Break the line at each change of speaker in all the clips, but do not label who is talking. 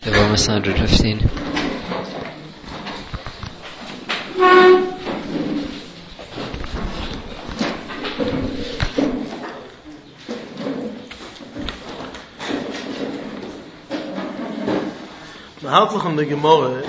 Yevamos 115.
Hartlich an der Gemorre.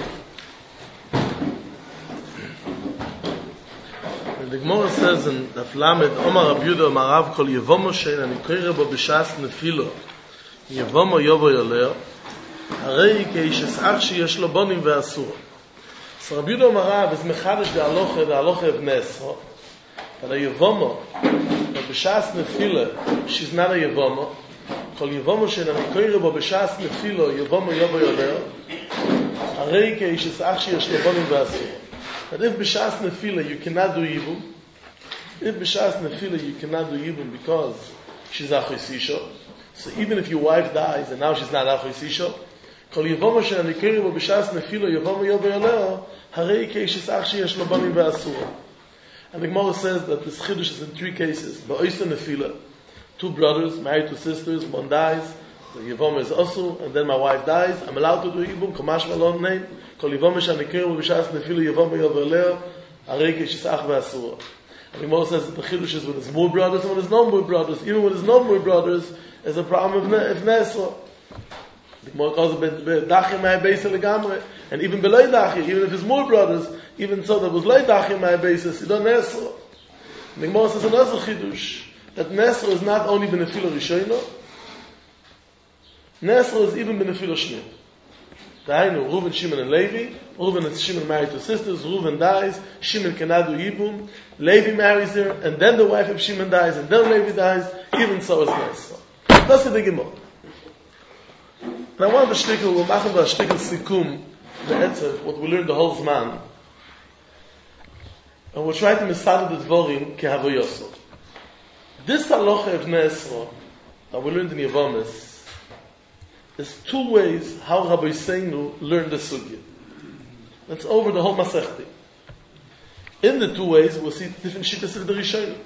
The Gemorre says in the Flamet, Omar Rab Yudah Marav Kol Yevomo Shein Ani Koire Bo B'Shas Nefilo Yevomo Yovo Yoleo Harei Keish Esach Sheyesh Lo Bonim Ve'asur. So Rab Yudah Marav is Mechadish the Aloche of Nesro. But a Yevomo Bo B'Shas Nefilo, she's not a Yevomo. Kol Yevomo Shein Ani Koire Bo B'Shas Nefilo Yevomo Yovo Yoleo Harei Keish Esach Sheyesh Lo Bonim Ve'asur. That if b'shas nefila you cannot do evil, you cannot do evil because she's achos isha. So even if your wife dies and now she's not achos isha, kol yevomo she'anikeri bo b'shas nefila yevomo yovo yoleo harei keish ach sheyesh lo banim ve'asura. And the Gemara says that this chiddush is in three cases: ba'oisa nefila, two brothers married to sisters, one dies. The Yevom is also, and then my wife dies. I'm allowed to do Yibum, Kamash Malon name. Kol Yevom Shanikiru B'Shas Nefilu Yevom Yoveleo Arei Keshis Ach Ve'Asura. And the Gemara says that the Chiddush is when there's more brothers and when there's no more brothers. Even when there's no more brothers, there's a problem of Nesra. The Gemara calls it Dachim Ma'abeisa Legamre. And even below Dachim, even if there's more brothers, even so there was Lei Dachim Ma'abeisa, you don't Nesra. The Gemara says another Chiddush, that Nesra is not only B'Nefila Rishono, Nesra is even B'Nefila Shmir. Dainu, Reuven, Shimon, and Levi. Reuven and Shimon married to sisters. Reuven dies. Shimon cannot do Yibum. Levi marries her, and then the wife of Shimon dies, and then Levi dies. Even so is Nesra. That's the Gemara. And I want the shtickle, we'll make a shtickle sikum, the etzer, what we learned the whole Zman. And we'll try to misad the dvorim kehavoyoso. This halacha of Nesra that we learned in Yevomis, there's two ways how Rabbi Seinu learned the sugya. That's over the whole Masechti. In the two ways, we'll see different shittas of the Rishonim.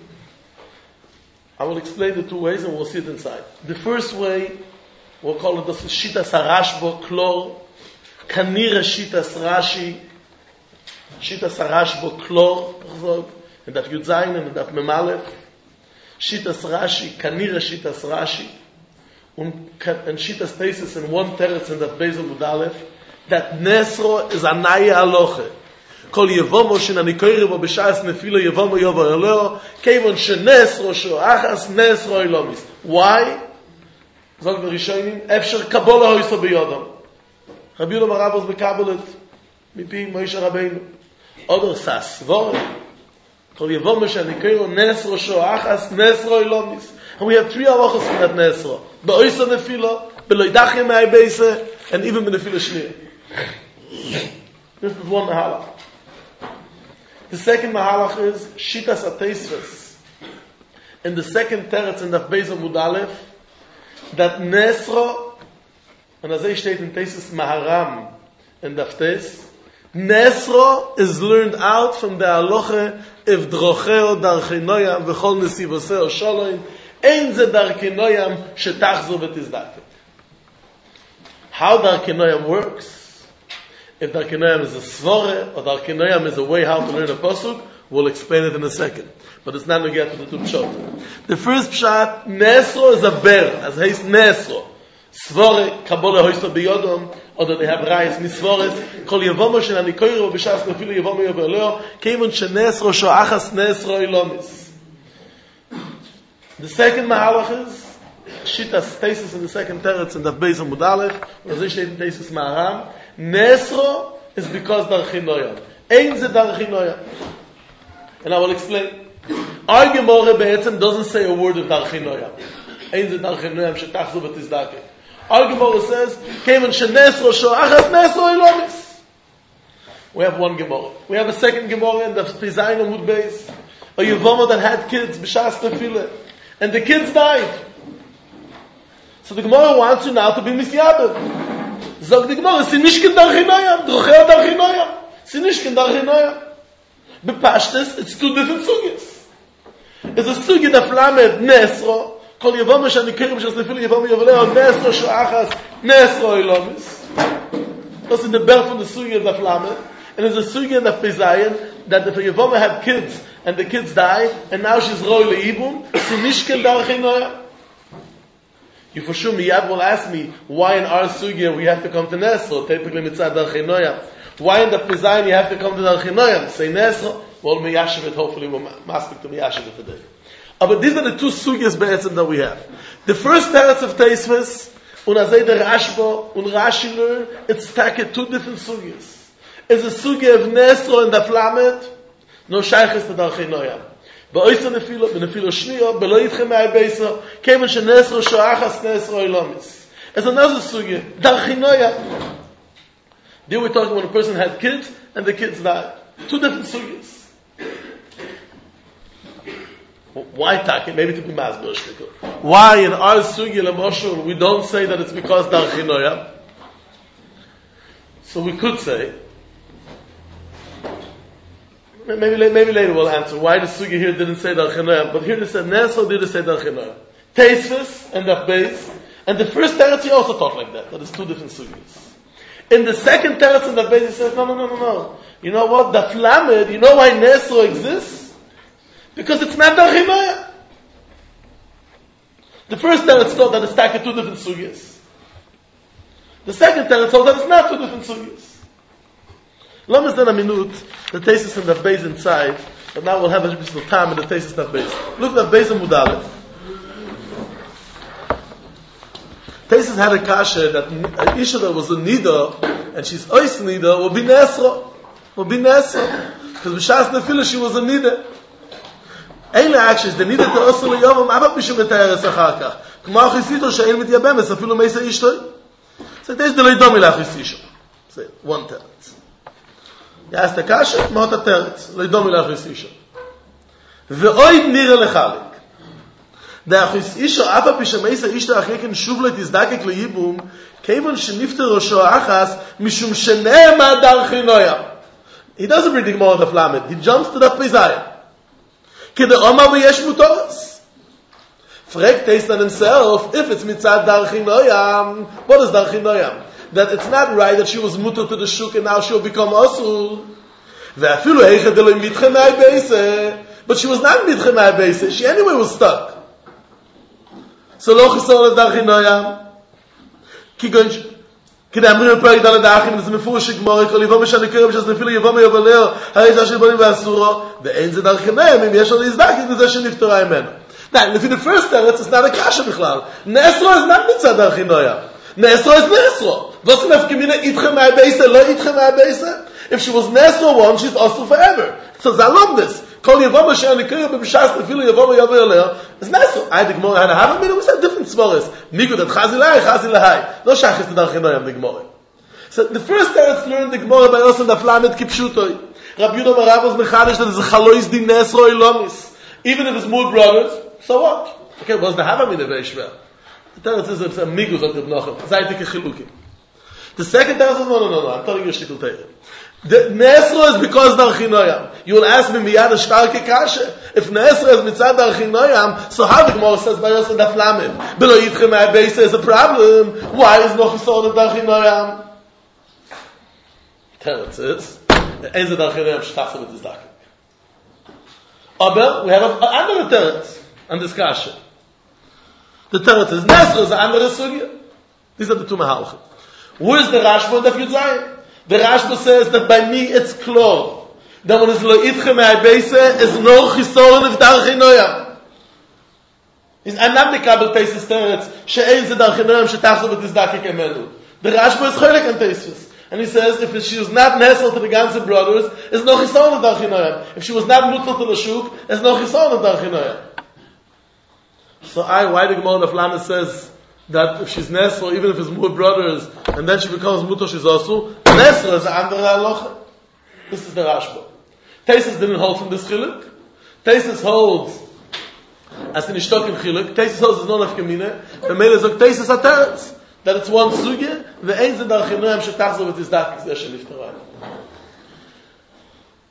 I will explain the two ways and we'll see it inside. The first way, we'll call it the shittas harashbo klor, kanira shittas Rashi, shittas harashbo klor, and that Yud Zayin and that Memalef, shittas Rashi, kanira shittas Rashi, and Shitas Tesis in one teretz in that Bezel Mudalef, that Nesro is Anaya Aloche. Kol Yevomo Shenanikoyre Bo B'Shas Nefilo Yevomo Yovo Yoleo, Kevon Shenesro Shoachas Nesro Ilomis. Why? Zog the Rishonim, Efsher Kabbalah Hoyso B'Yodam. Rabbi Yudah Marav was B'Kabbalet, Mipi Moshe Rabbeinu. Other Sasvor, Kol Yevomo Shenanikoyre Nesro Shoachas Nesro Ilomis. And we have three halachos from that Nesra. Ba'oisa nefila, beloy dachim ma'abeisa, and even b'nefila shmir. This is one mahalach. The second mahalach is shitas atesves. In the second teretz in the Beis Mudalef, that Nesra, and as I state in Tesis Maharam in Daftes, Nesra is learned out from the halacha if drocheo darchinoyam v'chol nesivoseo shalom. Ein ze darkinoyam shetachzu v'tizdaket. How darkinoyam works? If darkinoyam is a svore or darkinoyam is a way how to learn a pasuk, we'll explain it in a second. But it's not going to get to the two pshat. The first pshat, Nesro is a ber, as heist Nesro. Svore, Kabbalah hoysto biyodom, or that they have rayas misvores. Kol yevomo shenanikoyro b'shas nefilo yevomo yoveleo, kevon shenesro shoachas nesro ilomis. The second mahalach is Shitas Tesis in the second teretz in the Beis Mudalef, as I state in Tesis Maharam. Nesro is because darchinoyam. Ein ze darchinoyam. And I will explain. Our Gemara Be'etzem doesn't say a word of darchinoyam. Ein ze darchinoyam shetachzu v'tizdaket. Our Gemara says, Kevon shenesro shoachas nesro ilomis. We have one Gemara. We have a second Gemara in the Pizayin Amud Beis. A Yevoma that had kids, b'shas tefillah. And the kids died. So the Gemara wants you now to be misyabed. Zog the Gemara, sinishkin darchinoyam, drocheo darchinoyam, sinishkin darchinoyam. Bepashtes, it's two different sugyas. It's a sugya that flamed Nesro, Kol Yevomo Shanikirim Shas Nefilo Yevomo Yoveleo Nesro Shoachas Nesro Ilomis. That's in the birth from the Sugi of the Flamme. And there's a Sugi in the Pezayin that if a Yevama had kids and the kids die, and now she's Roy Leibum, so Nishken Darchinoya. You for sure miyad will ask me why in our Sugya we have to come to Nesro, typically Mitzad Darchinoya. Why in the Pezayin you have to come to Darchinoya? Say Nesro, well, Miyashiv it, hopefully we'll mask to Miyashiv it today. But these are the two Sugyas Be'etzim that we have. The first teretz of Teisves, und azay der Rashba und Rashi learn, it's taken two different Sugyas. It's a Sugya of Nesro and the Flamet, no Shaykhis to Darchinoya. Ba'oysa nefilo, b'nefilo shniyo, b'lo yitchem ma'ay beisa, kemen she Nesro sho'achas Nesro ilomis. It's another Sugya, Darchinoya. There we're talking when a person had kids and the kids died. Two different Sugyas. Why Taki? Maybe to be Masber. Why in our Sugya L'moshul we don't say that it's because Darchinoya? So we could say, maybe later we'll answer why the Sugya here didn't say Darchinoya, but here they said Nesro didn't say Darchinoya. Teisves and that base, and the first teretz he also talked like that it's two different Sugyas. In the second teretz and that base he says, no. You know what? The Flamed, you know why Nesro exists? Because it's not Darchinoya. The first teretz thought that it's taken two different Sugyas. The second teretz thought that it's not two different Sugyas. Lamas then a minute, the thesis in the base inside, but now we'll have a bit of time in the thesis in the base. Look at the base of Mudalev. Thesis had a kasha that an Isha that was a Nida, and she's Ois Nida, will be Nesro. Because B'shas Nefila she was a Nida. Eile actions, the Nida to Osir L'Yovam, Abba Mishum Eteres Achar Kach. K'ma Achisito she'el mityabemes, afilu Meisa Ishtoi. So there's the Leidomi L'Achisisho. Say, one teretz. You ask the kasha, Ma'ot HaTeretz, Leidomi L'Achisisho. Ve'oid Nira L'Chalik. The Achisisho, Abba Mishum Meisa Ishtoi Achriken Shuv Le'Tizdakek L'Yibum, Kevon Shenifter Rosho Achas, Mishum Shene'ema Darchinoya. He doesn't bring the Gemara of the Flamet. He jumps to the Pezayin. Kede Omar v'yesh mutoros. Fragt Teistan himself, if it's mitzad Darchinoyam, what is Darchinoyam? That it's not right that she was mutter to the shuk and now she'll become osur. Ve'afilu heicha deloi mitche ma'ay beise. But she was not mitche ma'ay beise. She anyway was stuck. So lo chisor Darchinoyam. כדי אמרים בפרק ד' האחים, זה מפורש גמור, כל יבוא משנה קרב, שזה נפיל יבוא מיובלר, הרי זה אשר בונים ואסורו, ואין זה דרכיהם, אם יש לו להזדקת מזה שנפטרה ממנו. Now, לפי the first teretz, it's not a kasha בכלל. Nesro is not מצד דרכינויה. Nesro is Nesro. Was nefke mine, itchem מהבייסה, לא itchem מהבייסה? If she was Nesro once, she's also forever. So I love this. כל יבוא משנה קרב, במשס נפיל יבוא מיובלר, it's Nesro. I had the Gemara, had a half a minute, we said different smores. Miku that chazi lahai. No shachis to Darchinoyam, the Gemara. So the first teretz learned the Gemara by us in the Flamet Kipshutoi. Rabbi Yudah Marav was mechadish that is a chalois di Nesro ilomis. Even if it's more brothers, so what? Okay, was the Havamina very schwer. The teretz is a migus of the Bnochem. Zaitike chilukim. The second teretz is no. I'm telling you a shikul teir. The Nesro is because Darchinoyam. You will ask me miyad a shtarke kashe. If Nesro is mitzad Darchinoyam, so how the Gemara says by us in the Flamet? Below Yitchem HaBeisa is a problem. Why is noch Yisod of Darchinoyam? Teretz is, Eze Darchinoyam shtachse with this Darchinoyam. Aber we have another teretz on this kashe. The teretz is Nesro is another sugya. These are the two mahalchim. Where is the Rashba that you say? The Rashba says that by me it's clear that when it's lo itchem ha'beisa is no chisoron of Darchinoyam. I'm not the Kabel Teisus teretz she'ein ze Darchinoyam shetachse with this Darchik emenu. The Rashba is choylek on Teisus. And he says, if she was not nesel to the ganze brothers, it's no chisoron of Darchinoyam. If she was not mutal to the shuk, it's no chisoron of Darchinoyam. So why the Gemara of Lamed says that if she's nesel, even if it's more brothers, and then she becomes mutal, she's also nesel is andere halacha. This is the Rashba. Teisus didn't hold from this chiluk. Teisus holds as in ishtok in chiluk. Teisus holds is non of kemine. The male is ok Teisus ateretz. That it's one sugya, the ein ze Darchinoyam shetachzo with his dak is eshe niftarai.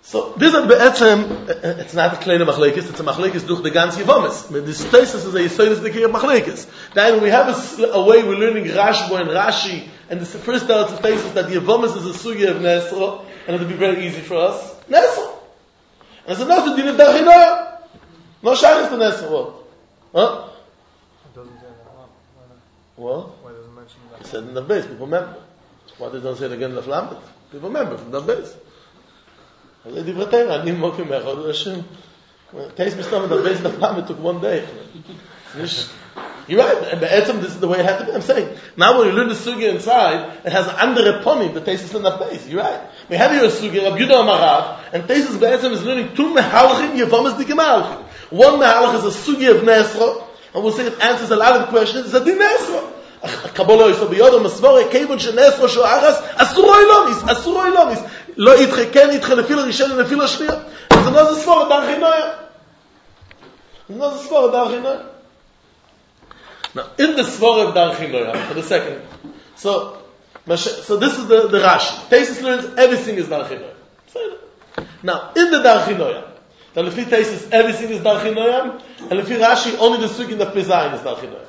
So, this is be'etzem, it's not a kleine machlekes, it's a machlekes durch the ganze Yevomis. This thesis is a yesodis the kiyah machlekes. Then we have a way we're learning Rashbo and Rashi, and this is the first part of thesis that the Yevomis is a sugya of Nesro, and it'll be very easy for us. Nesro. And it's enough to din of Darchinoya. No shaykhs to Nesro. What? Huh?
It doesn't say that.
What?
Why doesn't it mention that?
It said in the base, people remember. Why they don't say it again in the Flamet? People remember from the base. זה דברי תורה, אני מוקי מאחוד השם. Taste me some of the base of the took one day. You're right, but this is the way it had to be. I'm saying, now when you learn the sugya inside, it has andere ponim, the taste is in the base. You're right. We have here a sugya, Rabbi Yudah Amarav, and taste is learning two mehalachim, yevomis dikim mehalachim. One mehalach is a sugya of Nesro, and we'll say it answers a lot of questions, it's a din Nesro. Kabbalah is biyodom masvore kevon shenesro shoachas asuro ilomis lo itcheken itchelefil rishon and nefil shniya. It's another svara darchinoya. Another svara darchinoya. Now, in the svara of darchinoya, for the second, so this is the Rashi. Taisus learns everything is darchinoya. Now, in the darchinoya, the lefi Taisus everything is darchinoya, and lefi Rashi only the sugya in the Pezayin is darchinoya.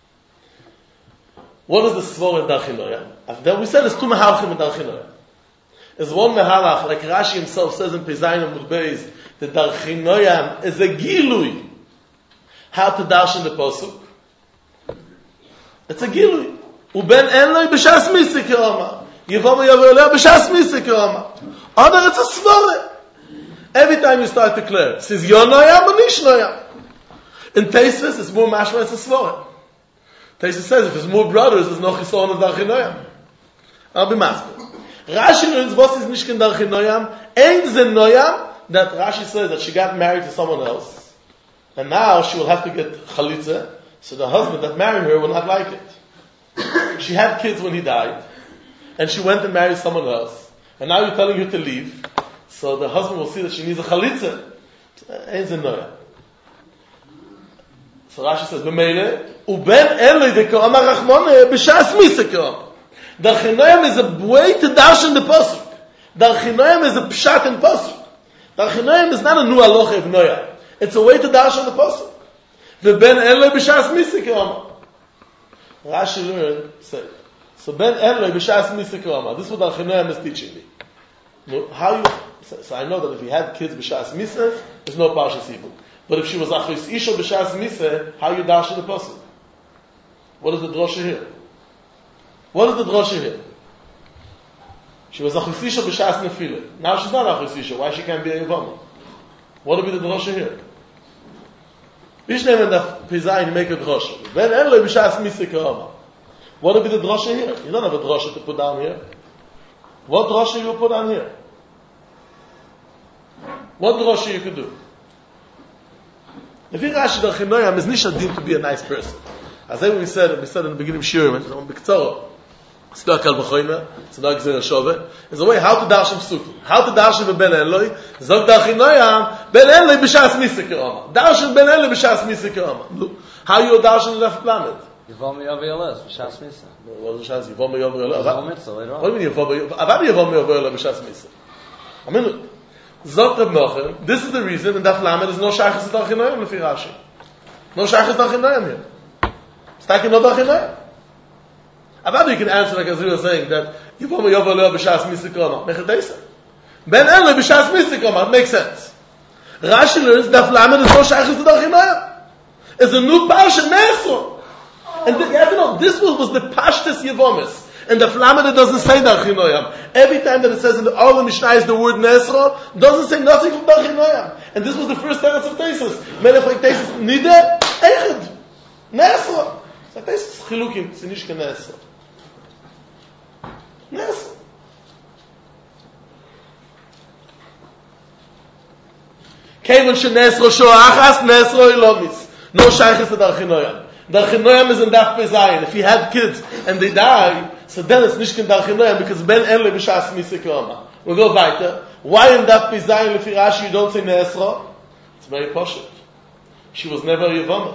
What is the svara of Darchinoya? Then we said there's two mehalachim in Darchinoya. There's one mehalach, like Rashi himself says in Pezayin and Mudbeis, the Darchinoya is a gilui. How to darshan the posuk? It's a gilui. Uben enloi b'shas misik yoma. Yivom yavoleh b'shas misik yoma. Other, it's a svara. Every time you start to declare, it says yonoyam or nishnoyam. In Teisvis, it's more mashma, it's a svara. Taisus says, if there's more brothers, there's no chisaron of Darchinoyam. I'll be master. Rashi learns what is Mishkan Darchinoyam. Ain't the Noyam that Rashi says that she got married to someone else. And now she will have to get Chalitza. So the husband that married her will not like it. She had kids when he died. And she went and married someone else. And now you're telling her to leave. So the husband will see that she needs a Chalitza. Ain't the Noyam. So Rashi says, "B'meile uben eloi deko amar Rachmone b'shas misekom." Darchinoyam is a way to darshan the pasuk. Darchinoyam is a pshat in pasuk. Darchinoyam is not a new halacha of Noyam. It's a way to darshan the pasuk. V'ben eloi b'shas misekom. Rashi learned, so ben eloi b'shas misekom. This is what Darchinoyam is teaching me. So I know that if he had kids b'shas miseh, there's no parshas ibul. But if she was achos isha b'shas miseh, how you darshan the pasuk? What is the drosha here? What is the drosha here? She was achos isha b'shas nefila. Now she's not achos isha. Why she can't be a yavama? What would be the drosha here? Bishneim and the Pezayin make a drosha. Ben enloi b'shas miseh k'ama. What would be the drosha here? You don't have a drosha to put down here. What drosha you put down here? What drosha you could do? If you Rashi Darchinoyam is nicht deemed to be a nice person. As we said in the beginning of Shirim, it's on B'Ktzoro. It's not Kal B'Choyme, it's not Gzir HaShove. It's a way how to darshan Psukim. How to darshan Ben Eloi. Zog Darchinoyam, Ben Eloi b'shas misik yoma. Darshan Ben Eloi b'shas misik yoma. How you darshan the planet?
Yivom Yavoleh b'shas misik.
What is the Yivom Yavoleh?
Yivom Mitzvah later on.
What do you mean Yivom Yavoleh? Avad Yivom Yavoleh b'shas misik. I mean, Zot Reb Nochen, this is the reason in Daf Lamed is no shaychus Darchinoyam lefi Rashi. No shaychus Darchinoyam here. It's like no Darchinoyam. Avad you can answer like as we were saying that Yivom Yavoleh b'shas misik yoma. Mechatesa. Ben Eloi b'shas misik yoma. It makes sense. Rashi learns Daf Lamed is no shaychus Darchinoyam. It's a new parsha Nesro. And you have to know, this was the Pashtus Yevomis. And the Flamet doesn't say Darchinoyam. Every time that it says in all the Mishnah the word Nesro, doesn't say nothing from Darchinoyam. And this was the first teretz of Taisus. Melech like Taisus, Nide, Echad, Nesro. So Taisus Chilukim, it's nicht ke Nesro. Nesro. Kevon she Nesro shoachas, Nesro ilomis. No shaychus to Darchinoyam. Darchinoyam is in Daf Pezayin. If he had kids and they die, so then it's nicht kein Darchinoyam because Ben Eloi b'shas misik yoma. We'll go weiter. Why in Daf Pezayin lefi Rashi you don't say Nesro? It's very poshut. She was never a Yavama.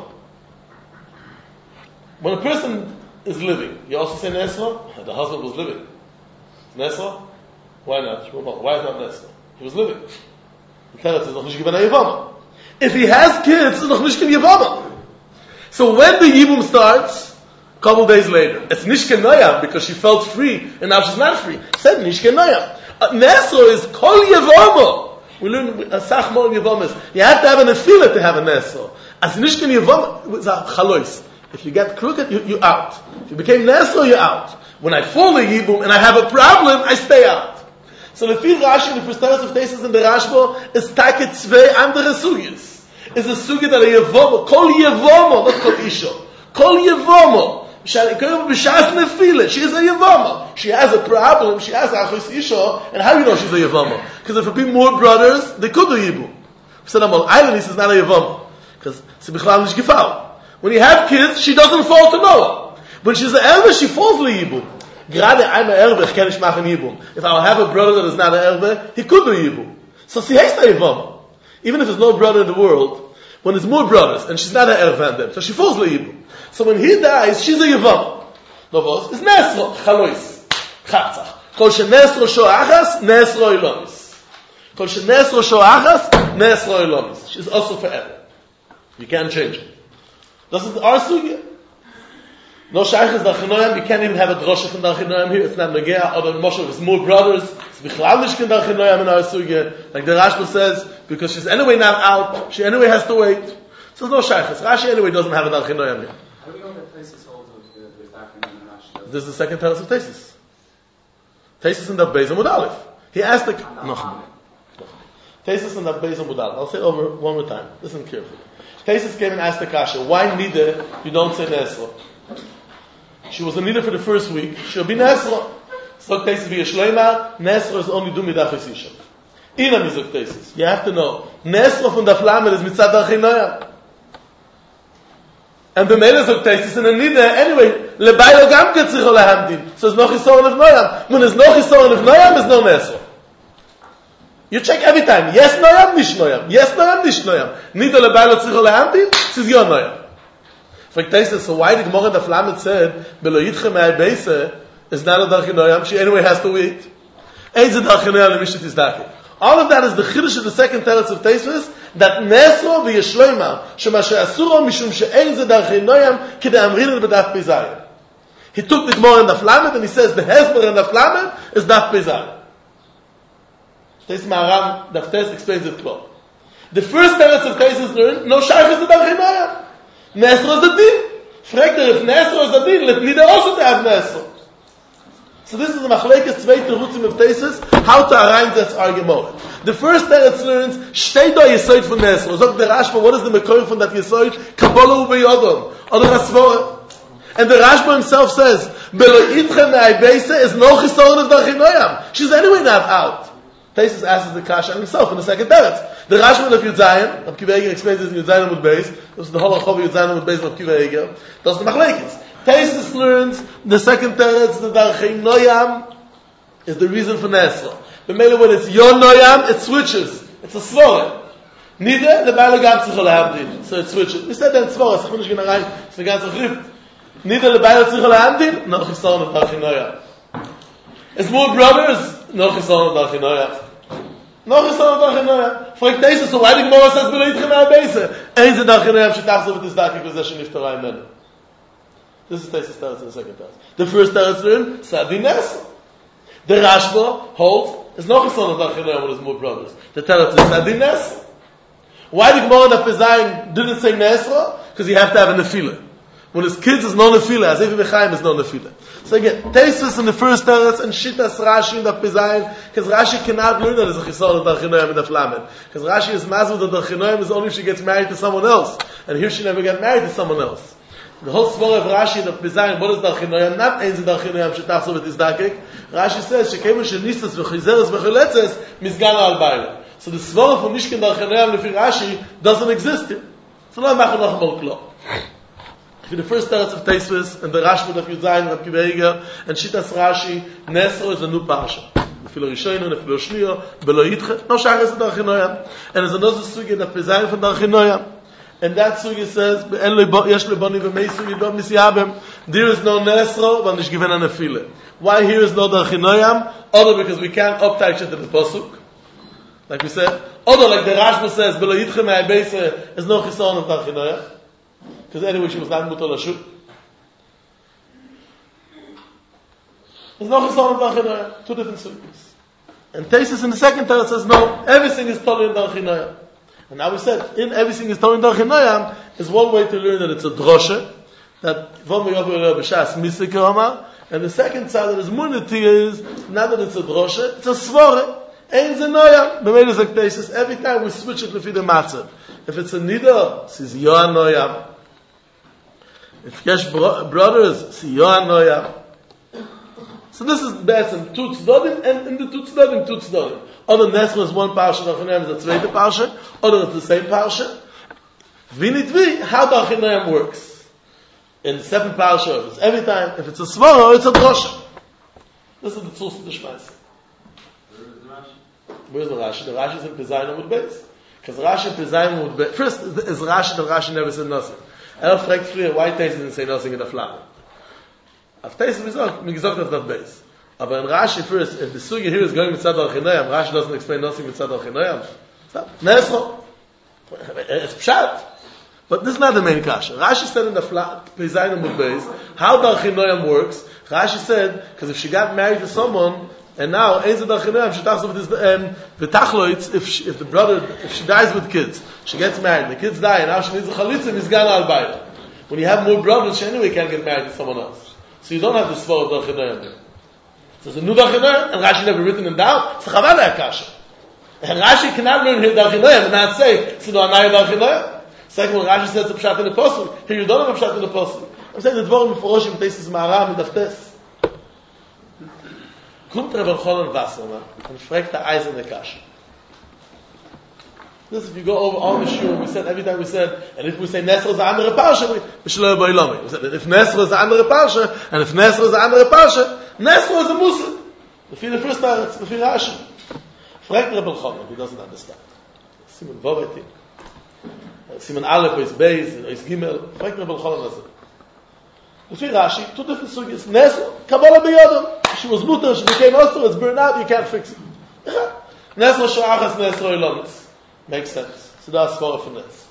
When a person is living, you also say Nesro? The husband was living. Nesro? Why not? Why is not Nesro? He was living. The teretz is noch nicht given a Yevama. If he has kids, it's noch nicht given Yevama. So when the Yibum starts, a couple days later, it's Nishke Noyam because she felt free and now she's not free. Said Nishke Noyam. Nesro is Kol Yevama. We learn a Sachmol Yevamas. You have to have an Nefilah to have a Nesro. As Nishke Yevama, it's a Chalois. If you get crooked, you're out. If you became Nesro, you're out. When I fall the Yibum and I have a problem, I stay out. So the Fil Rashi, the first teretz of Tesis in the Rashba, is Taket Tzvei andere Sugis. Is a sugi that a Yevama, Kol Yevama, not Kol Isha. Kol Yevama. She is a Yevama. She has a problem, she has a Achos Isha, and how do you know she's a Yevama? Because if it be more brothers, they could do Yibum. We said, on island, he says not a Yevama. Because it's a Bichlal Nish Gefal. When you have kids, she doesn't fall to Noah. When she's an Erbe, she falls to Yibum. Gerade I'm an Erbe, ich kann nicht machen Yibum. If I have a brother that is not an Erbe, he could do Yibum. So she has a Yevama. Even if there's no brother in the world, when there's more brothers, and she's not an Erbe than them, so she falls to Yibum. So when he dies, she's a Yevama. No vos, it's Nesro, Chalois, Chatzach. Kol she Nesro Shoachas, Nesro Ilomis. Kol she Nesro Shoachas, Nesro Ilomis. She's also forever. You can't change it. Das ist our sugya. No shaykhs Darchinoyam, you can't even have a drosha from Darchinoyam here. It's not Nagea, or the Moshe with more brothers. It's Bichlal Nishkin Darchinoyam in our sugya. Like the Rashba says, because she's anyway not out, she anyway has to wait. So no shaykhs. Rashi anyway doesn't have a Darchinoyam here.
How do we know that Tesis holds with Darchinoyam and Rashi?
This is the second teretz of Tesis. Tesis in the Beis Amud Aleph. He asked the... Tesis in the Beis Amud Aleph. I'll say it over one more time. Listen carefully. Tesis came and asked the Kasha, why Nida you don't say Nesra? She was a Nida for the first week. She'll be Nesra. So Tesis be a Shleima. Nesra is only do midachis Isha. Ina mizok Tesis. You have to know. Nesra from the Flamer is mitzad Darchinoyam. And the Mele zok Tesis in a Nida, anyway, lebaylo gam ketzicho lehamdin. So it's no chisoron of Noyam. When there's no chisoron of Noyam, there's no Nesra. You check every time. Yes, Noyam, nish Noyam. Yes, Noyam, nish Noyam. Nida lebaylo tzicho lehamdin, this is your Noyam. So why the Gemara in the Flamet said, Belo yitchem mei beise, is not a Darchinoyam, she anyway has to wait. Ain't a Darchinoyam lemishet izdaki. All of that is the Chiddush of the second teretz of Teisvis, that Nesro v'yeshloima, shema she'asuro mishum she'ein ze Darchinoyam, kidei amrin b'daf Pizayim. He took the Gemara in the Flamet, and he says, the Hezbollah in the Flamet is daf Pizayim. Teis Maharam, Daf Tes explains it clear. The first teretz of Teisvis learned, no shaykh is the Darchinoyam. Nesro is the din. Fragt if Nesro is the din, let Nida also to have Nesro. So this is the Machlekes Tzvei Terutzim of Tesis, how to arrange this argument. The first teretz learns, Shtei do Yesoid from Nesro. Zog the Rashba, what is the Mekoy from that Yesoid? Kabbalah ubeyodom. Oder Asvora. And the Rashba himself says, Belo itchem me'aybeise is no chisoron of Darchinoyam. She's anyway not out. Tesis asks the Kasha himself in the second teretz. The Rashba of Yudzayin, of Kiva Eger explains this in Yudzayin Amud Beis. This is the whole of Yudzayin Amud Beis of Kiva Eger. That's the Machlekes. Tesis learns the second teretz, the Darchinoyam, is the reason for Nesra. But maybe when it's your Noyam, it switches. It's a Svore. Nida, the Baal Gam Tzichol Hamdin. So it switches. We said that Svore, so I'm not going to rein, it's the ganze Schrift. Nida, the Baal Tzichol Hamdin, no Chisoron of Darchinoyam. It's more brothers, no Chisoron of Darchinoyam. No Chisoron of Darchinoyam. Fragt Tesis, so why the Gemara says, Belo Yitchem Me'abeise? Ein ze Darchinoyam, shetachzor v'tizdaki v'zeh sheniftarah imenu. This is Tesis Teretz in the second Teretz. The first Teretz learned, Sadi Nesra. The Rashba holds, there's no Chisoron of Darchinoyam when there's more brothers. The Teretz is Sadi Nesra. Why the Gemara in the Pezayim didn't say Nesra? Because you have to have a Nefilah. When his kids is no Nefilah, as if Bechaim is no Nefilah. So again, Tesis in the first Teretz and Shittas Rashi in the Pezayim, because Rashi cannot learn that there's a Chisoron of Darchinoyam in the Flamet. Because Rashi is mazel that Darchinoyam is only if she gets married to someone else. And here she never got married to someone else. The whole svara of Rashi in the Pezayim, what is Darchinoyam? Not Ein ze Darchinoyam shetachzor v'tizdakek. Rashi says, Shekemu shenistas v'chizeres v'chiletzes mizgana al bayla. So the svara for Mishkin Darchinoyam lefi Rashi doesn't exist here. So now machen noch mal klar. For the first teretz of Teisvis, and the Rashba of Yudzayin, Rab Kiva Eger, and Shittas Rashi, Nesro is a new parsha. Nefilo Rishono, Nefilo Shniyo, Belo Yitche, no shach is Darchinoyam. And there's another sugi, the Pezayim from Darchinoyam. And that sugi says, there is no Nesro, but nicht given a Nefile. Why here is no Darchinoyam? Other because we can't uptake it to the Pasuk. like we said. Or like the Rashba says, Belo Yitchem Ha'beise is no Chisaron of Darchinoya. Because anyway, she was not Mutal Ashut. There's no Chisaron of Darchinoya. Two different sugyas. And Taisus in the second Torah says, no, everything is totally in Darchinoya. And now we said, in everything is totally in Darchinoya is one way to learn that it's a drosha, that Vom Yovel B'Shas Misik Omar, and the second side that is munity is, not that it's a drosha, it's a svore. Ein Zenoya. B'meil is like Taisus. Every time we switch it to the matzav. If it's a nida, it's Yoah Noya. If yesh brothers, it's Yoah Noya. So this is Be'etzem two tzdodim, and in the two tzdodim. Other Nesra is one parsha, Darchinoyam is the zweite parsha, other it's the same parsha. Vinitvi, how Darchinoyam works. In the seventh parsha, it's every time, if it's a svara, it's a drosha. This is the tzus of the Shmais. Where's the Rashi? The Rashi is in Pizayim with Beis. Because Rashi in Pizayim with Beis. First is Rashi, the Rashi never said nothing. Fragt früher, why Taisus didn't say nothing in the Flamme? Auf Taisus mir gesagt, that's not Beis. Aber in Rashi first, if the Sugi here is going with Tzad Darchinoyam, Rashi doesn't explain nothing with Tzad Darchinoyam. Nesro. It's Pshat. But this is not the main kasha. Rashi said in the Pizayim with Beis, how Darchinoyam works. Rashi said, because if she got married to someone, and now, if the brother, if she dies with kids, she gets married, the kids die, and now she needs a chalitza, he's gone al bayit. When you have more brothers, she anyway can't get married to someone else. So you don't have the svor of Darchinoyam there. So it's a new Darchinoyam, and Rashi never written them down, it's a chavala akasha. And Rashi cannot learn here Darchinoyam and not say, it's no anaya Darchinoyam. Second, when Rashi says it's a pshat in the apostle, here you don't have a pshat in the apostle. I'm saying the dvorim beforoshim, Taisus Ma'aram, Midaftes. Kommt Rebbe Cholan Wasserman and fragt the eyes in the kasha. This, if you go over all the shiur, we said, every time we said, and if we say Nesra is the andere parsha, we said that if Nesra is the andere parsha, and if Nesra is the andere parsha, Nesra is a Musa. The first time, it's the Rashi. Fragt Rebbe Cholan, he doesn't understand. Simon Vav, I think. Simon Aleph, is Beis, is Gimel. Fragt Rebbe Cholan, the Rashi, two different sugyas. Nesra, Kabbalah B'Yodom. She was mutter, she became osur, it's burned out, you can't fix it. Nesra sha'achas nesra ilomis. Makes sense. So that's svara for this.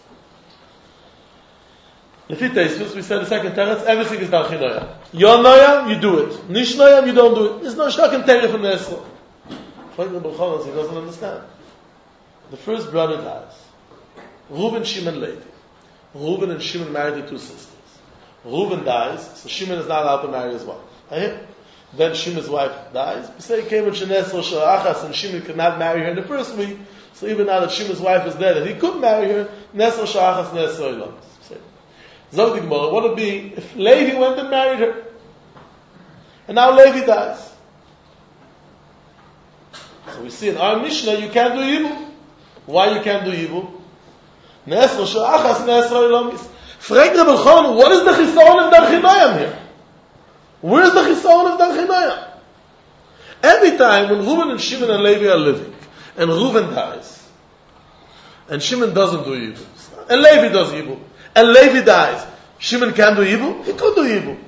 Lefi Taisus, we said the second teretz, everything is Darchinoyam. Your noyam, you do it. Nish noyam, you don't do it. There's no shtak in teref from Nesra. Frank the B'Cholas, he doesn't understand. The first brother dies. Reuben, Shimon, Levi. Reuben and Shimon married the two sisters. Reuben dies, so Shimon is not allowed to marry his wife. Then Shimon's wife dies. We say came with Nesra sha'achas, and Shimon could not marry her in the first week. So even now that Shimon's wife is dead, and he could marry her, Nesra sha'achas, Nesra ilomis. Zog the Gemara, what would it be if Levi went and married her? And now Levi dies. So we see in our Mishnah, you can't do evil. Why you can't do evil? Nesra sha'achas, Nesra ilomis. Frag Rebbe Cholan, what is the chisaron of Darchinoyam here? Where is the chisaron of Darchinoyam? Every time when Reuben and Shimon and Levi are living, and Reuben dies, and Shimon doesn't do evil, and Levi does evil, and Levi dies, Shimon can do evil? He could do evil.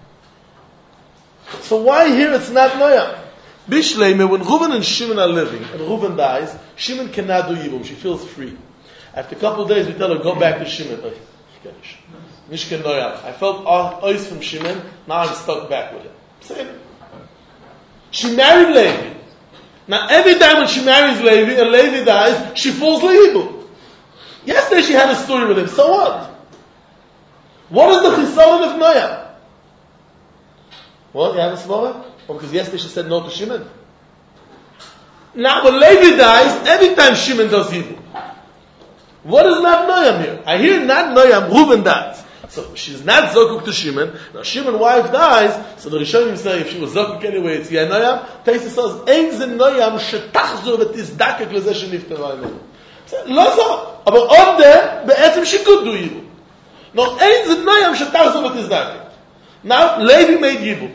So why here it's not Noyam? Bishleime, when Reuben and Shimon are living, and Reuben dies, Shimon cannot do evil. She feels free. After a couple of days, we tell her, go back to Shimon. Nishken Noyam. I felt ois from Shimon, now I'm stuck back with him. Same. She married Levi. Now every time when she marries Levi and Levi dies, she falls Levi. Yesterday she had a story with him, so what? What is the chisaron of Noyam? What? You have a svara? Oh, because yesterday she said no to Shimon. Now when Levi dies, every time Shimon does evil. What is not Noyam here? I hear not Noyam, Reuben dies. So she's not Zokuk to Shimon. Now Shimon's wife dies, so the Rishonim say if she was Zokuk anyway, it's Yeh Noyam. Taisa says, Ein ze Noyam shetachzor v'tizdakek lezeh sheniftara imenu. לא זו, אבל עוד בעצם she could do evil. No, אין זה Noyam shetachzor v'tizdakek. Now Levi made evil.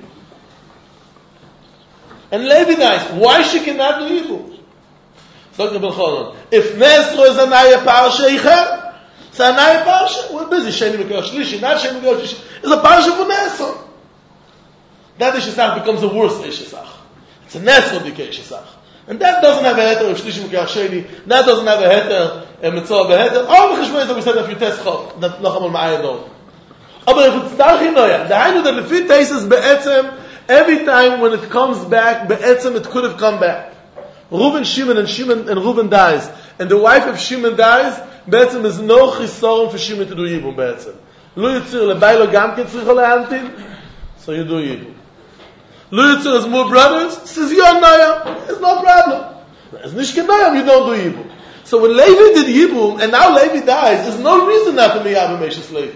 And Levi dies. Why she cannot do evil? If Nesra is anaya parsha icher, it's anaya parsha. We're busy. Sheni Mekar Shlishi, not Sheni Mekar Shlishi. It's a parsha for Nesra. That Ishesach becomes a worse Ishesach. It's a Nesra Dikei Ishesach. And that doesn't have a heter of Shlishim K'Achsheni, that doesn't have a heter, a Mitzvah beheter. All the Cheshbonis that we said a few Teschot, that noch einmal Ma'ayah don't. Aber if it's Darchi Noya, the Hainu that Lefit Teises Be'etzem, every time when it comes back, Be'etzem it could have come back. Reuven, Shimon and Reuven dies, and the wife of Shimon dies, Be'etzem is no chisoron for Shimon to do Yibum Be'etzem. Lo Yitzir leBailo Gam Ken tzricha le'antin, so you do Yibum. Lo Yitzir has more brothers, says Yon Noyam, it's no problem. As Nishke Noyam, you don't do Yibum. So when Levi did Yibum, and now Levi dies, there's no reason not to be Yabam Meshes Levi.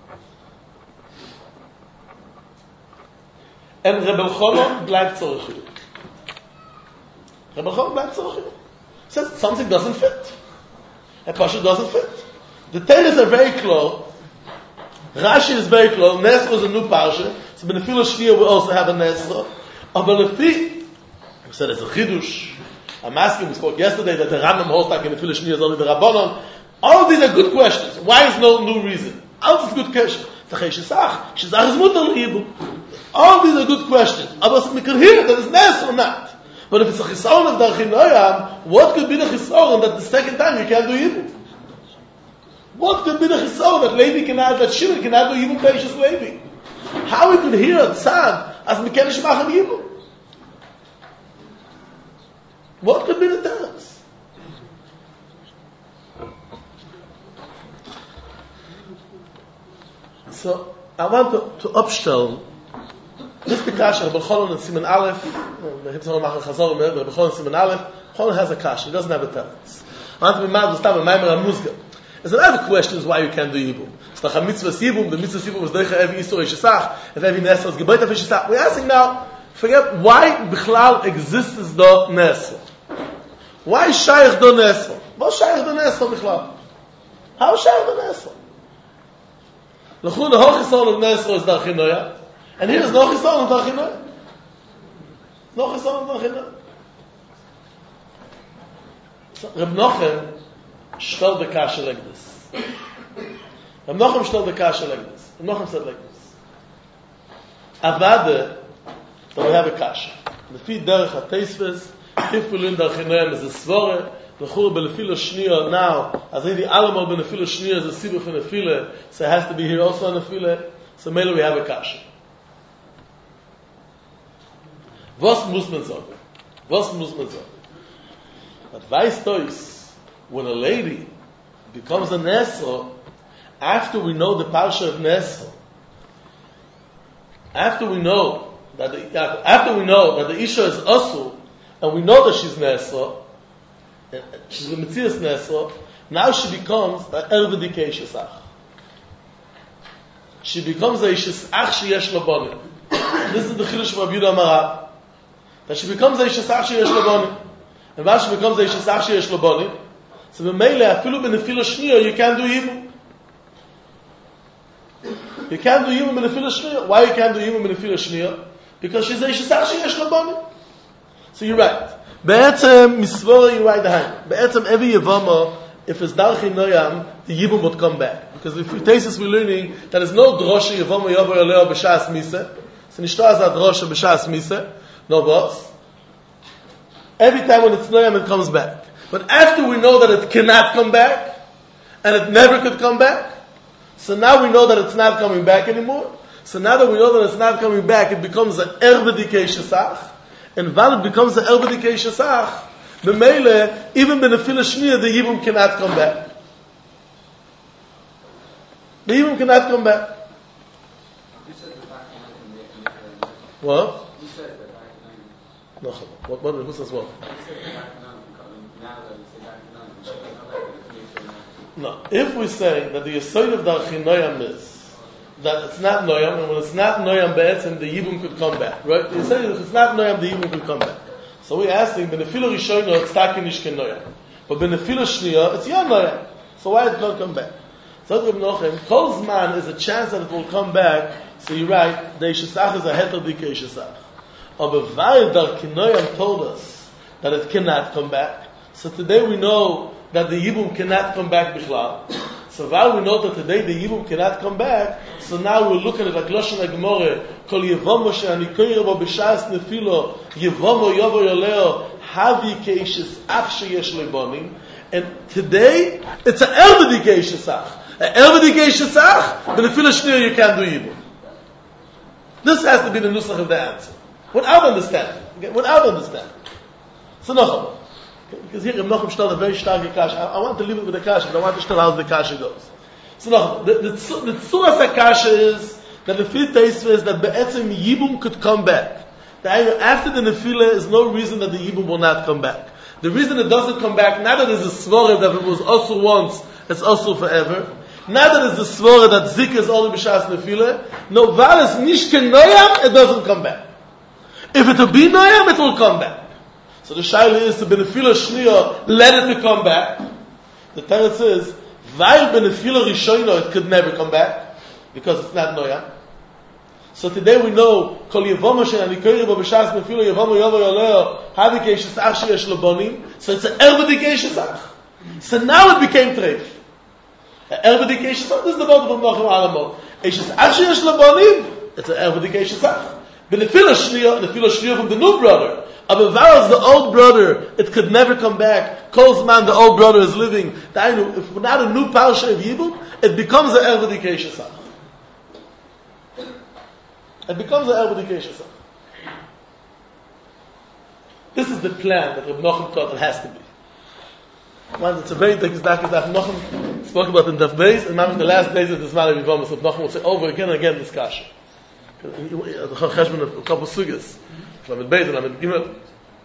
And Rebbe Elchanan bleibt Tzorich. Rebbe Elchanan bleibt Tzorich. Says something doesn't fit. A Pasha doesn't fit. The Teiros are very close. Rashi is very close. Nesro is a new Pasha. So Benefilo Shnia will also have a Nesro. But Lefi, I said it's a Chidush. I'm asking, we spoke yesterday that the Rambam holds like in Benefilo Shnia is only the Rabbanon. All of these are good questions. Why is no new reason? All is good question. Shizach is mutar l'Yibum. All these are good questions. But we can hear that it's Nes or not. But if it's a chisaron of Darchi Noyam, what could be the chisaron that the second time you can't do Yibum? What could be the chisaron that Levi cannot, that Shimon cannot do Yibum Beishas Levi? How we could hear a tzad as Mekenish Machem Yibum? What could be the terms? So I want to upstell this the kasha Rebbe Elchanan and Siman Aleph. The Hitzon Machar Chazor Rebbe Elchanan and Siman Aleph. Elchanan has a kasha. He doesn't have a teretz. I want to be mad with Stam and Maimer Amuzga. There's another question is why you can't do Yibum. It's like a mitzvah Yibum. The mitzvah Yibum is Deicha Evi Yisur Yishasach. If Evi Nesor is Gebeit Evi Yishasach. We're asking now, forget why Bichlal exists the Nesor. Why Shaykh do Nesor? What Shaykh do Nesor Bichlal? How Shaykh do Nesor? L'chun the whole chisaron of Nesor is Darchi Noya. And here is no chisaron of Darchi Noya. No chisaron of Darchi Noya. So Reb Nochem stellt the kasha like this. Reb Nochem stellt the kasha like this. Reb Nochem said like this. Avade, so we have a kasha. Lefi derech ha-teisves, if we learn Darchi Noya is a svore, l'chur be-lefilo shniya now, as if the alamal be-lefilo shniya is a sibur for nefile, so it has to be here also a nefile, so maybe we have a kasha. Was muss man sagen? Was muss man sagen? But weißt du is, when a lady becomes a Nesro, after we know the Parsha of Nesro, after we know that the Isha is Asu, and we know that she's Nesro, she's a Metzias Nesro, now she becomes an Ervedike Ishesach. She becomes a Ishesach sheyesh labonim. This is the Chidush of Rabbi Yehuda Amarav. That she becomes a Ishesach sheyesh labonim. And once she becomes a Ishesach sheyesh labonim, so the Meile, afilu benefilo shniya, you can't do Yibum. You can't do Yibum benefilo shniya. Why you can't do Yibum benefilo shniya? Because she's a Ishesach sheyesh labonim. So you're right. Be'etzem misvora, you're right behind. Be'etzem every Yevama, if it's Darchi Noyam, the Yibum would come back. Because if we taste this, we're learning that there's no drosha Yevama Yobo Yoleo b'shas Mise. So nishto as a drosha b'shas Mise. No boss. Every time when it's Noyam, it comes back. But after we know that it cannot come back, and it never could come back, so now we know that it's not coming back anymore. So now that we know that it's not coming back, it becomes an Ervedike Shesach. And when it becomes an Ervedike Shesach, B'meile, even Benefila Shniya, the Yibum cannot come back. The Yibum cannot come back.
You said the back nine.
What?
You said the back nine.
No, what who says what?
You said the back nine. Now that you say back nine, you should come back and finish your nine.
No. If we say that the Yesod of Darchi Noyam is that it's not Noyam, and when it's not Noyam Be'etzem, the Yibum could come back. Right? You say if it's not Noyam, the Yibum could come back. So we're asking, Benefilo Rishono, it's Taki Nishke Noyam. But Benefilo Shniya, it's Yon Noyam. So why it can't come back? So Reb Nochem, Kol Zman is a chance that it will come back. So you're right, the Ishesach is a Heter Dike Ishesach. But Weil Darchi Noyam told us that it cannot come back. So today we know that the Yibum cannot come back Bichlal. So while we know that today the Yibum cannot come back, so now we're looking at like Lashon HaGemorah, Kol Yevomo she'ani koyre bo b'shas nefilo, Yevomo yovo yoleo, Havi Keishis Ach Sheyesh Lebonim, and today it's an Elvedi Keishis Ach. An Elvedi Keishis Ach, but if Shnia you can't do Yibum. This has to be the nusach of the answer. Without understanding. Okay? Without understanding. So Nochem. Because here Nochem stellt a very stark kasha. I want to leave it with the kasha, but I want to tell how the kasha goes. So Nochem, the tzuras kasha is that the fifth taste is that be'etzim Yibum could come back. After the nefila is no reason that the Yibum will not come back. The reason it doesn't come back, not that it's a svara that it was also once, it's also forever. Not that it's a svara that zik is only b'shas nefila. No, valis nishken noyam, it doesn't come back. If it will be noyam, it will come back. So the shaila is to benefila shniya, let it to come back. The teretz is, vail benefila rishoyno, it could never come back, because it's not noyam. So today we know kol yevama she'ani koyribo b'shas nefila yevama yovo yoleo havi keishis ach sheyesh lebonim. So it's an ervedi keishis ach. So now it became treif. Ervedi keishis ach. This is the word of Nochem Alamo. Keishis ach sheyesh lebonim. It's an ervedi keishis ach. Benefila shniya from the new brother. Avavar's the old brother. It could never come back. Kolzman, the old brother, is living. If we're not a new parsha of Yibum, it becomes an ervedi keishis ach. It becomes an ervedi keishis ach. This is the plan that Reb Nochem taught it has to be. One, it's a very big Zdak Nochem spoke about in Daf Beis, and the last days of this Ma'ariv Yivomis, Reb Nochem will say over again and again this kasha. The Cheshbon of a couple of sugas. Lamed Beis and Lamed Gimel.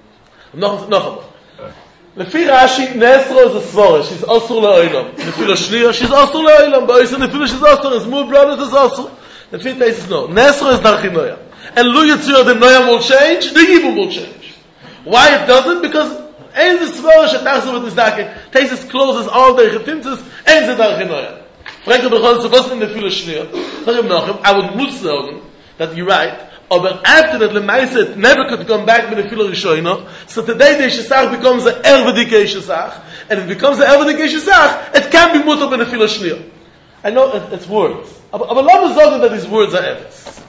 Nochem. Lefi Rashi, Nesro is a svara. She's osur le'olam. Nefila shniya, she's osur le'olam. But Nefila she's osur. His more brother is osur. The fifth case is no. Nesro is Darchi Noyam. And Lu Yitzir, the Noyam will change, the Yibum will change. Why it doesn't? Because Ein the Svara Shetachsu with Nizdake. Tesis closes all the Chetimtzes, Ein the Darchi Noyam. Frank of the Chol, so what's in the Fila Shniya? I would move sagen that you're right. But after that, Lemaisa, it never could come back with the Fila Rishoyno. So today the Shesach becomes an Ervedi Shesach. And if it becomes an Ervedi Shesach, it can be mutter with the Fila Shniya. I know it's words. But Lama Zogan that these words are evidence.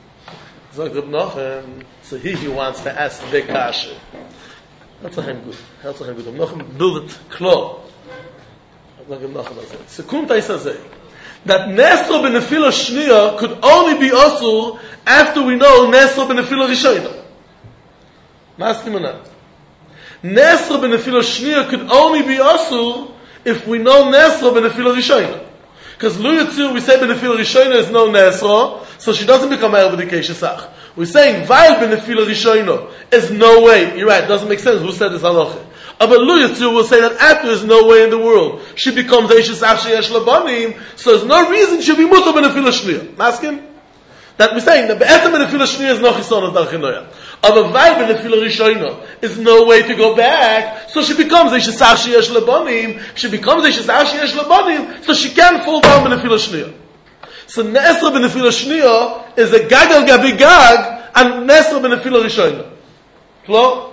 Zog Reb Nochem, so he wants to ask the kasha. That's a good. Reb Nochem build it klar. Zog Reb Nochem says, Sekunta is that Nesro benefila shniya could only be osur after we know Nesro benefila rishayna. Maskim or not? Nesro benefila shniya could only be osur if we know Nesro benefila rishayna. Because Lu Yitzir, we say benefila rishayna is no Nesro, so she doesn't become ervedi keishis ach. We're saying Vail benefila rishayna is no way. You're right, it doesn't make sense. Who said this halacha? But Lu Yitzir will say that after there's no way in the world she becomes eishis ach sheyesh labanim, so there's no reason she'll be mutter benefila shniya. Maskim? That we're saying that be'etem benefila shniya is no chison of darchinoya. But Vail benefila rishayna is no way to go back, so she becomes eishis ach sheyesh labanim. She becomes eishis ach sheyesh labanim, so she can't fall down benefila shniya. So Nesra benefila shniya is a gagal gabi gag, and Nesra benefila rishayna. Hello?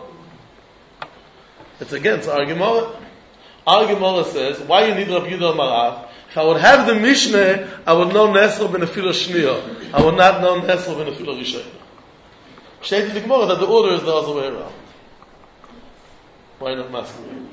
It's against our Gemara. Our Gemara says, why you need Rabbi Yehuda Marav? If I would have the Mishnah, I would know Nesra benefila shniya. I would not know Nesra benefila rishayna. Shade the Gemara that the order is the other way around. Why not masculine?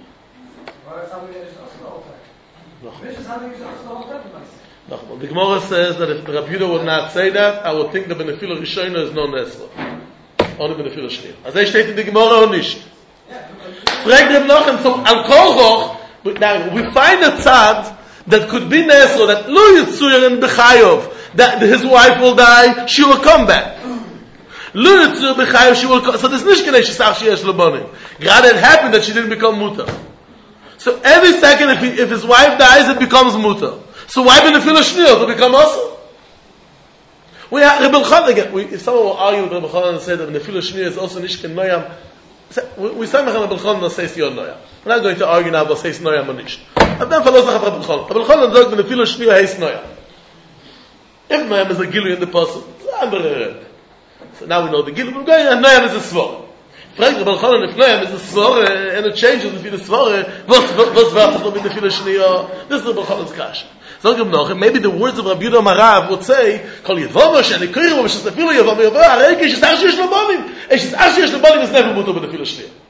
No. The Gemara says that if Rabbi Yehuda would not say that, I would think the benefila rishayna is no Nesra. Only benefila shniya. As they state in the Gemara or nicht. Frag them noch, and so al kol now we find a tzad that could be Nesro, that Lu Yitzur in Bechayov, that his wife will die, she will come back. Lu Yitzur Bechayov, she will come. So there's nishkenei shesach sheyesh labanim. God had happened that she didn't become mutar. So every second, if his wife dies, it becomes mutar. So why benefila shniyah to become also? We have Rebbe Elchanan again. If someone will argue with Rebbe Elchanan and say that benefila shniyah is also nishken noyam, we say Rebbe Elchanan says yon noyam. We're not going to argue now about says noyam or nish. But then follows Rebbe Elchanan. Rebbe Elchanan says benefila shniyah is noyam. If noyam is a gilu in the puzzle, so now we know the gilu. We're going and noyam is a svor. Frag Rebbe Elchanan if noyam is a svor and it changes if it's a svor. What's worth with benefila shniyah? This is Rebbe Elchanan's kasha. Maybe the words of Rabbi Yehuda Marav would say, "Kol Yevama sheni koyru v'shesnafilo Yevama Yevama Arei she's ach sheyesh labanim. She's ach sheyesh labanim is never mutar b'nefila shniya."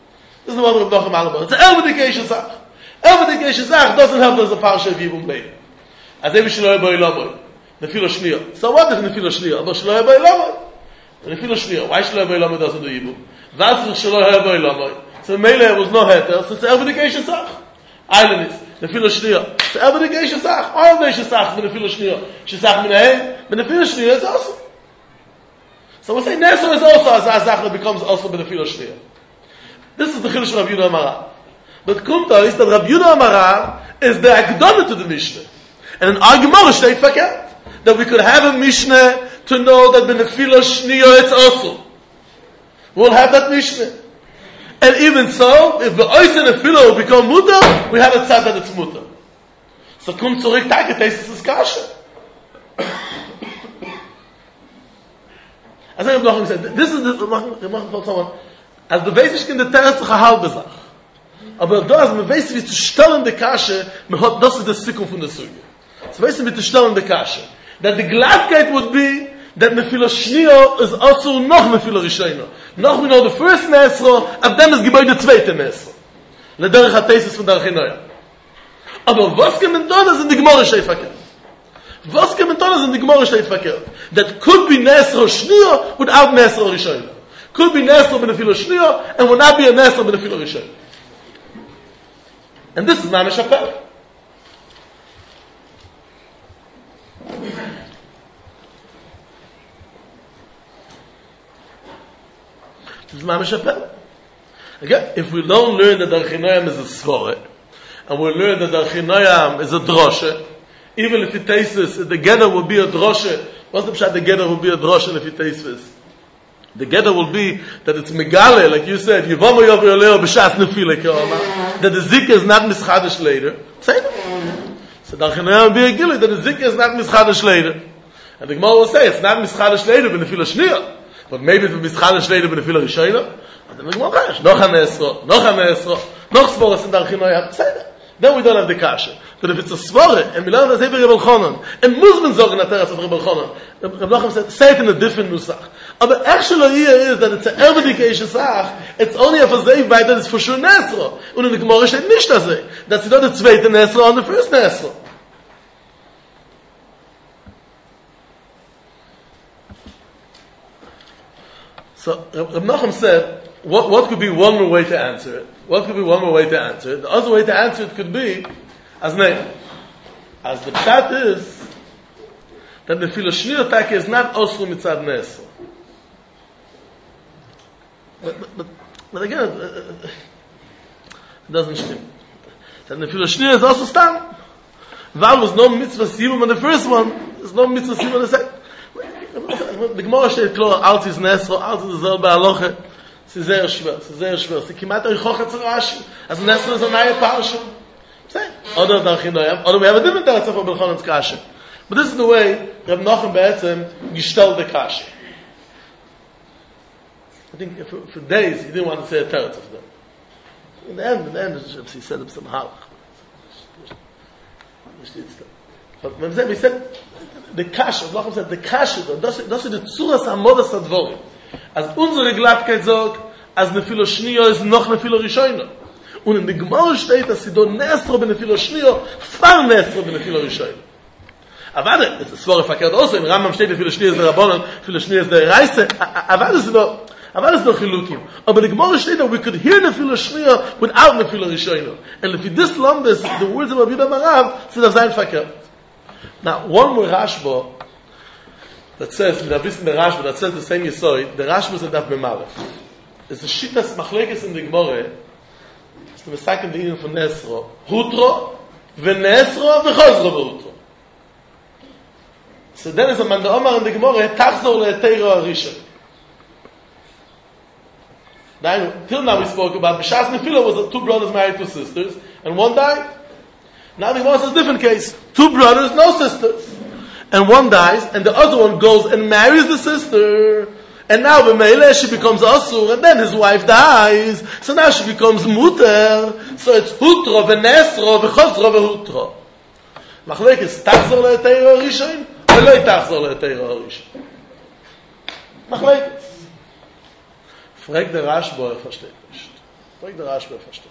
This is the one of Nachum Alaba. It's an Elvedication Sach. Elvedication Sach doesn't help us a Parsha of Yibum Bein. As if we shloy boy lamoy. Nefilo Shniya. So what if Nefilo Shniya? But shloy boy lamoy. Nefilo Shniya. Why shloy boy lamoy doesn't do Yibum? That's shloy boy lamoy. So Mele was no heter, so it's an Elvedication Sach. Island is. Nefilo Shniya. It's an Elvedication Sach. All of Nefilo Sach, Nefilo Shniya. Shesach Minahem, but Nefilo Shniya is also. So we say Nesor is also as Azach that becomes also Nefilo Shniya. This is the Chiddush of Rabbi Yehuda Amara. But Kumta is that Rabbi Yehuda Amara is the Akdana to the Mishnah. And an argument steht verkehrt. That we could have a Mishnah to know that the Nefilo Shniya it's also. We'll have that Mishnah. And even so, if the Ois and Nefilo will become Mutter, we have a tzad that it's Mutter. So come zurück, Tage, this is Kasha. As I have said, this is the as the Weisig in the Terz a halbe Sach. Aber da as man weiß wie zu stellen the Kasha, man hat das ist the Sikum von der Suge. So weiß wie zu stellen the Kasha. That the Gladkeit would be that Nefilo Shniya is also noch Nefilo Rishayna. Noch we know the first Nesro, ab dem ist gebeut der zweite Nesro. Le derech ha-Tesis von der Chinoya. Aber was kommen da, sind die Gemara steht verkehrt. Was kommen da, sind die Gemara steht verkehrt. That could be Nesro Shniya without Nesro Rishayna. Could be Nesro B'Nefilo Shniya and would not be a Nesro B'Nefilo Rishayna. And this is Mamish HaPel. This is Mamish HaPel. Again, if we don't learn that Derech Noyam is a Svore, and we learn that Derech Noyam is a Droshe, even if it tastes this, the Geder will be a Droshe. What's the pshat? The Geder will be a Droshe if it tastes this. The Geder will be that it's Megale, like you said, Yivamu Yovu Yoleo B'Shas Nefile Ke'oma, that the Zikah is not Mischadish later. Say that. So Derech Noyam will be a Gili, that the Zikah is not Mischadish later. And the Gemara will say, it's not Mischadish later, but Nefilo Shniya. But maybe it's Mischadish later, but Nefilo Rishayna. And then the Gemara says, Noch HaNesro, Noch Svoros in Derech Noyam. Say that. Then we don't have the Kasha. But if it's a Svore, and we learn that Rebbe Chonon, and Muslim Zogen at Teres of Rebbe Chonon, Rebbe Nachum said, say it in a different Nusach. But actually here is that it's an Elvedike Sach, it's only a Fazei by that it's for sure Nesro. Und in the Gemara steht nicht das. That's not the zweite Nesro on the first Nesro. So Rebbe Nachum said, what could be one more way to answer it? What could be one more way to answer it? The other way to answer it could be as the pshat is that the Nefilo Shniya Taka is not also mitzad Nesro. But again, it doesn't stim. That the Nefilo Shniya is also stam. Val was no mitzvah siyum on the first one. There's no mitzvah siyum on the second. The Gemara steht klar, alt is Nesro, alt is selbe Aloche. Es ist sehr schwer. Sie kimat euch hoch zu Rashi. Also Nesro ist eine neue Parsha. Oder Derech Noyam. Or we have a different Teretz of Rebbe Chonon's Kasha. But this is the way Reb Nachum Be'etzem gestellt the Kasha. I think for days he didn't want to say a Teretz of them. In the end, he said him some halach. But when we said the Kasha, Nachum said the Kasha, das ist die Tzuras HaModas HaDvorim. As unsere Glattkeit sagt, as Nefilo Shniya is noch Nefilo Rishayna. Und in der Gemara steht, dass sie do Nesro B'Nefilo Shniya, far Nesro B'Nefilo Rishayna. Aber das ist zwar verkehrt also, in Rambam steht, Nefilo Shniya ist der Rabbanon, Nefilo Shniya ist der Reise, aber das ist noch Chilukim. Aber in der Gemara steht, that we could hear Nefilo Shniya without Nefilo Rishayna. And if you dislam this, the words of Rabbi Yehuda Marav, sind das sein verkehrt. Now, one more Rashba, that says, with a bit in the Rashba, that says the same Yesod, the Rashba is a daf b'malef. It's a shittas machlekes in the Gemara, it's the Mesakim the Eden for Nesro, Hutro, V'Nesro, V'Chozro V'Hutro. So then is a man the Omar in the Gemara, Tachzor le'Teiro HaRishon. Till now we spoke about, B'Shas Nefilo was two brothers married to sisters, and one died. Now the Gemara says a different case. Two brothers, no sisters. And one dies, and the other one goes and marries the sister. And now B'Meileh she becomes Asur, and then his wife dies. So now she becomes Muter. So it's Hutro, V'Nesro, V'Chozro, V'Hutro. Machlekes, Tachzor le'Teiro HaRishon, or Lo Tachzor le'Teiro HaRishon? Machlekes. Frag der Rashba, versteht nicht. Fragt der Rashba versteht.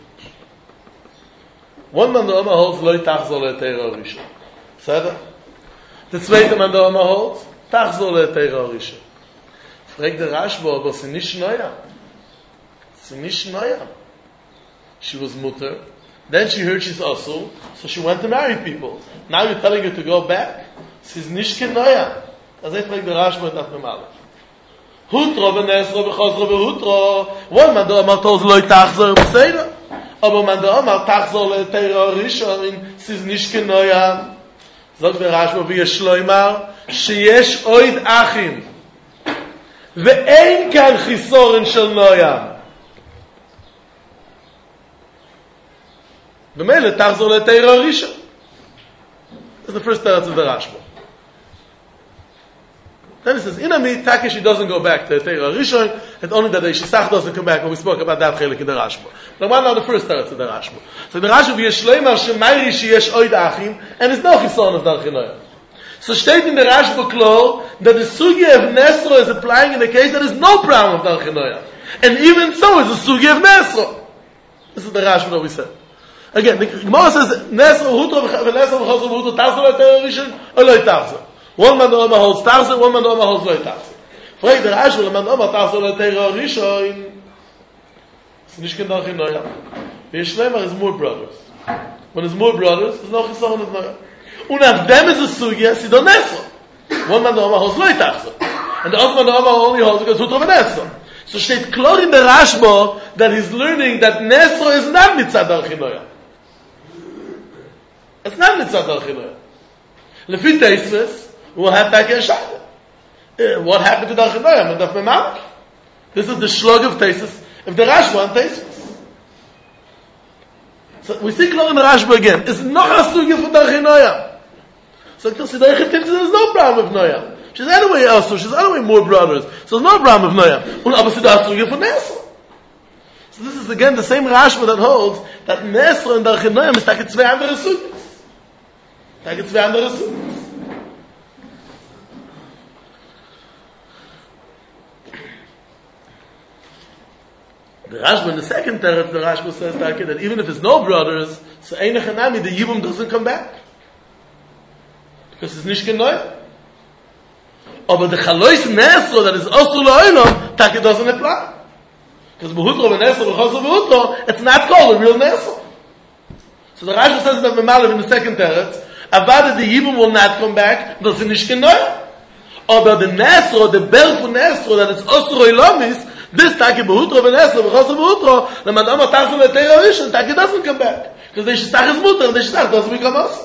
One man der Oma holds loy tachzor le teira rishon. Seder? Der zweite man der Oma holds tachzor le teira rishon. Fragt der Rashba, aber sie nicht neuer. Sie nicht neuer. She was mutter. Then she heard she's also, so she went to marry people. Now you're telling her to go back? She's nicht neuer. Also ich fragt der Rashba und das normal. Hutro benesro bechosro behutro. One man der Oma holds loy tachzor b'seira. Aber man da mal tachzor le teira rishon, sie ist nicht neuer. Sagt der Rashba wie Shloimar, שיש עוד אחים ואין כאן חיסורן של נויה. במילא תחזור לתאיר הראשון. That's the first teretz of the Rashba. Then he says, Inami, Taki, she doesn't go back to Teira Rishon, and only that the Shisach doesn't come back, when we spoke about that chelik in the Rashba. But now the first teretz of the Rashba. So the Rashba, Yeshleimar, Shemayri, Sheyesh Oid Achim, and it's no Chison of Darchinoyah. So state in the Rashba Klor, that the Sugi of Nesro is applying in the case that there is no problem of Darchinoyah. And even so is the Sugi of Nesro. This is the Rashba that we said. Again, the Gemara says, Nesro, Hutro, V'Nesro, V'Chosro, V'Hutro, Tachzor, Teira Rishon, or Loi Tachzor. One man Oma holds Tachzor, one man Oma holds Loi Tachzor. Fragt der Rashba, man Oma Tachzor, Loi Teira Rishon, it's nicht kein Darchinoyah. Yeshleimar is more brothers. When it's more brothers, there's no Chison of Noyah. Und nach dem ist es Sugya, sie don't Nesro. One man Oma holds Loi Tachzor. And the other man Oma only holds because Hutro V'Nesro. So steht klar in der Rashba that he's learning that Nesro is not Mitzad Darchinoyah. It's not Mitzad Darchinoyah. Lefi Teisves, we'll have back a shot. What happened to Darchinoyah? And Daf Memamik. This is the shlug of Teisves. If the Rashba and Teisves. So we see klar in the Rashba again. It's not a sugya for Darchinoyah. So there's no problem with Noyah. She's anyway also. She's anyway more brothers. So there's no problem with Noyah. Und aber sie da sugya for Nesro. So this is again the same Rashba that holds that Nesro and Darchinoyah is like zwei andere sugyas. Da gibt es zwei andere Sugyas. The Rashba in the second teretz, the Rashba says that even if it's no brothers, so Einach Hanami, the Yibum doesn't come back. Because it's nicht genoi. Aber the Chalois Nesro that is also La'olam, Taki doesn't apply. Because Behutro V'Nesro V'Chosro Behutro, it's not called a real Nesro. So the Rashba says that Memalev in the second teretz, Avada the Yibum will not come back, das ist nicht genoi. Aber the Nesro, the Bel for Nesro, that is also Loilamis, this Taki Behutro V'Nesro V'Chosro Behutro, the Madama Tachzor L'Teira Rishon, Taki doesn't come back. Because the Shitach is mutter, and the Shitach doesn't become us.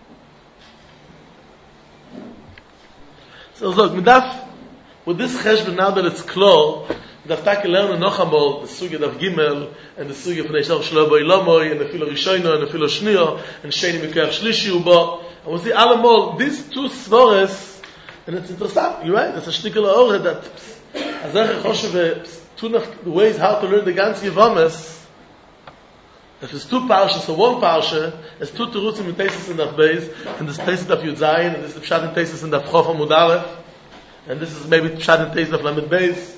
So look, with this cheshbon, now that it's clear, daf Taki learn noch einmal the sugya of Gimel, and the sugya of Neishach Shlo Boi Lomoy, and the Filo Rishono, and the Filo Shnio, and Sheni Mikach Shlishi Ubo, and we see all these two svores, and it's interesting, you're right, it's a shtikel ha'orah that, Azach Choshev, two ways how to learn the ganze Yevamis. If it's two parshas, so one parsha, there's two terutzim in Tesis and Daf Beis, and this Tesis of Yud Zayin, and this is Pshat in Tesis and Daf Chof Amud Aleph, and this is maybe Pshat in Tesis of Lamed Beis,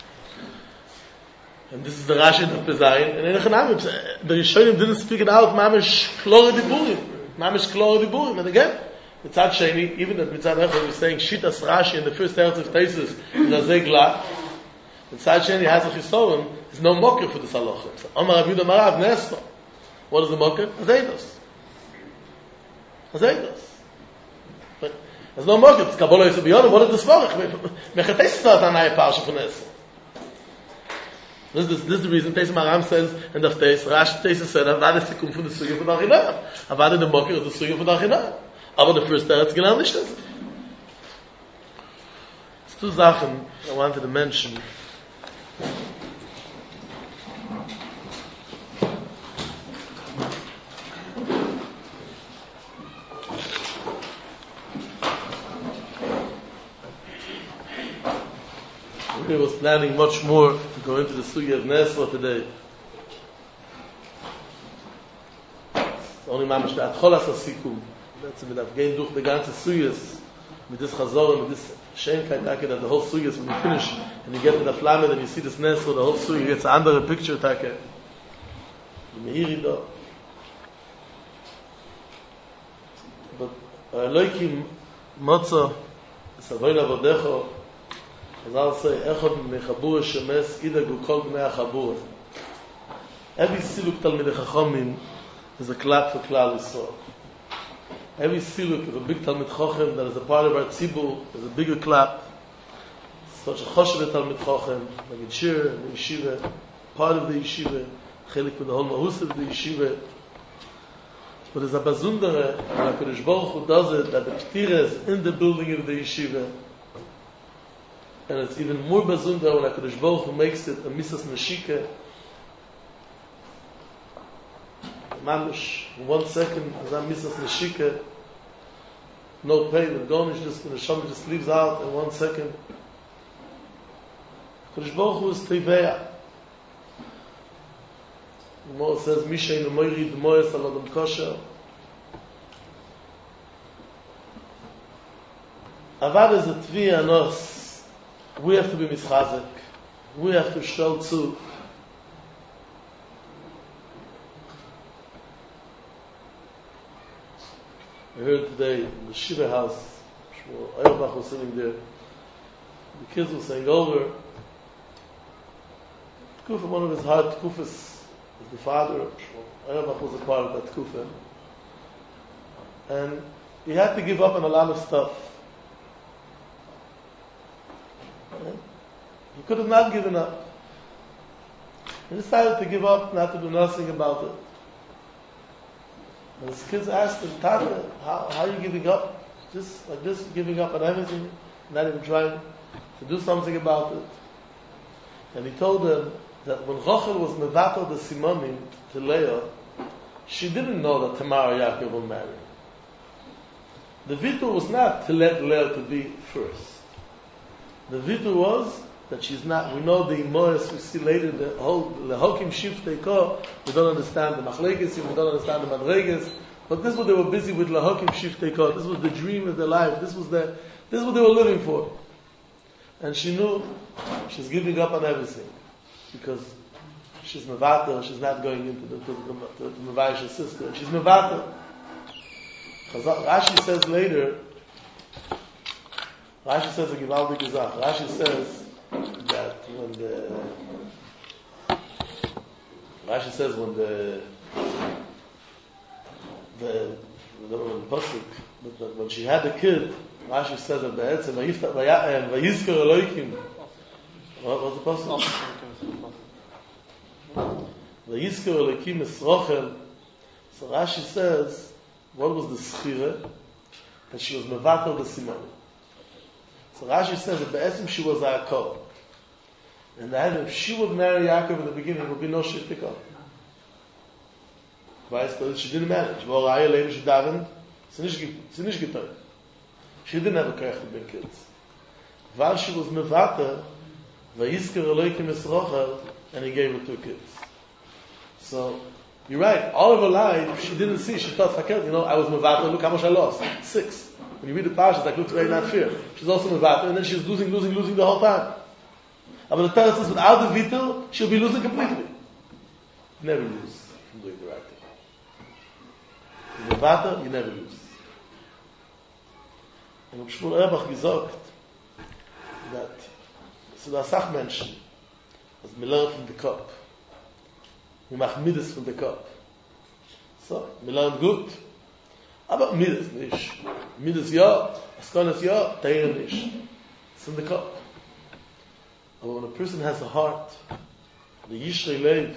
and this is the Rashi in Daf Bezayin, and in Echanamim, the Rishonim didn't speak it out, Mamish Klor Diburim, and again, Mitzad Sheni, even if Mitzad Echad was saying Shitas Rashi in the first teretz of Tesis, Razeh Glach, Mitzad Sheni has a chisoron, there's no mocker for this halacha. So, Omar Rav Yehuda Marav Nesro. What is the mocker? Azeidos. But there's no mocker. It's Kabbalah Yisrael B'Yonah. What is the svarach? Mechatesis not anaya parsha for Nesro. This is the reason Tesis Maram says, and of Tesis, Rashi Tesis said, Avada Sikum for the Sugya for Darchinoyah. Avada the mocker is the Sugya for Darchinoyah. Aber the first teretz genau nicht ist. It's two Sachen I wanted to mention. I was planning much more to go into the Sugya of Nesro today. Only Mamash the Atcholas HaSikum. That's when I've gained durch the ganze Sugyas, with this Chazor, with this Shenkeit, that the whole Sugyas, when you finish, and you get to the Flamed, and you see this Nesro, the whole Sugya gets under a picture, Meirido. But Elokim Motza Savoyla Vodecho, as I'll say, Echad Mechabur Shemes Idagu Kol Bnei HaChabur. Every Siluk Talmidei Chachomim is a clap for Klal Yisrael. Every Siluk of a big Talmid Chochem that is a part of our Tzibur is a bigger clap. Such a Choshev Talmid Chochem, like Shir, the Yeshiva, part of the Yeshiva, Chelik with the whole Mahus of the Yeshiva. But there's a Bazundere, and HaKadosh Baruch Hu does it, that the P'tira is in the building of the Yeshiva. And it's even more Bazundere when HaKadosh Baruch Hu makes it a Misas Neshika. Mamish, in 1 second, as I'm Misas Neshika, no pain, the Gonish just, the Neshama just leaves out in 1 second. HaKadosh Baruch Hu is Teveya. The Gemara says, Mishay Nemoiri D'moyes Al Adam Kosher. Avad is a Tvi Anos. We have to be Mischazek. We have to show to. I heard today in the Shiva house, Shmuel Eilbach was sitting there. The kids were saying over. Kufa, one of his hard Kufas, was the father. Shmuel Eilbach was a part of that Kufa. And he had to give up on a lot of stuff. He could have not given up. He decided to give up, not to do nothing about it. And his kids asked him, Tata, how are you giving up? Just like this, giving up on everything, not even trying to do something about it. And he told them that when Rachel was mevatel the Simonim to Leah, she didn't know that Tamar and Yaakov will marry. The vitur was not to let Leah to be first. The vitur was that she's not. We know the Imoris we see later, the whole Lehokim Shiftei Ko, we don't understand the Machlekes, we don't understand the Madreges, but this is what they were busy with, Lehokim Shiftei Ko. This was the dream of their life. This is what they were living for. And she knew she's giving up on everything because she's Mevatel, she's not going into the Mevayish's sister. She's Mevatel. Rashi says later, Rashi says a Givaldik Gezach. Rashi says that when when she had a kid, Rashi says that Be'etzem Vayizker Elokim. What was the pasuk? Vayizker Elokim es Rochel. So Rashi says, what was the schira? That she was mevatel the simon. So Rashi says that Be'etzem she was Yaakov. And that if she would marry Yaakov in the beginning, there would be no shiftikah. Right? But she didn't marry. She was a later, she davened. She didn't have a koach to bring kids. While she was mevatel, Vayizker Elokim es Rochel, and he gave her 2 kids. So, you're right. All of her life, she didn't see. She thought, I was mevatel. Look how much I lost. 6. When you read the parsha, it looks very not fair. She's also mevatel, and then she's losing the whole time. But the Torah says, without the vitul, she'll be losing completely. You never lose from doing the right thing. In mevatel, you never lose. And Shmuel Eilbach gesagt that so the Asach Menschen, as we learn from the cup, we make midas from the cup. So, we learn good. Aber midas nicht. Midas ja, Askonas ja, Teire nicht. It's in the cup. But when a person has a heart, the Yishrei Lev,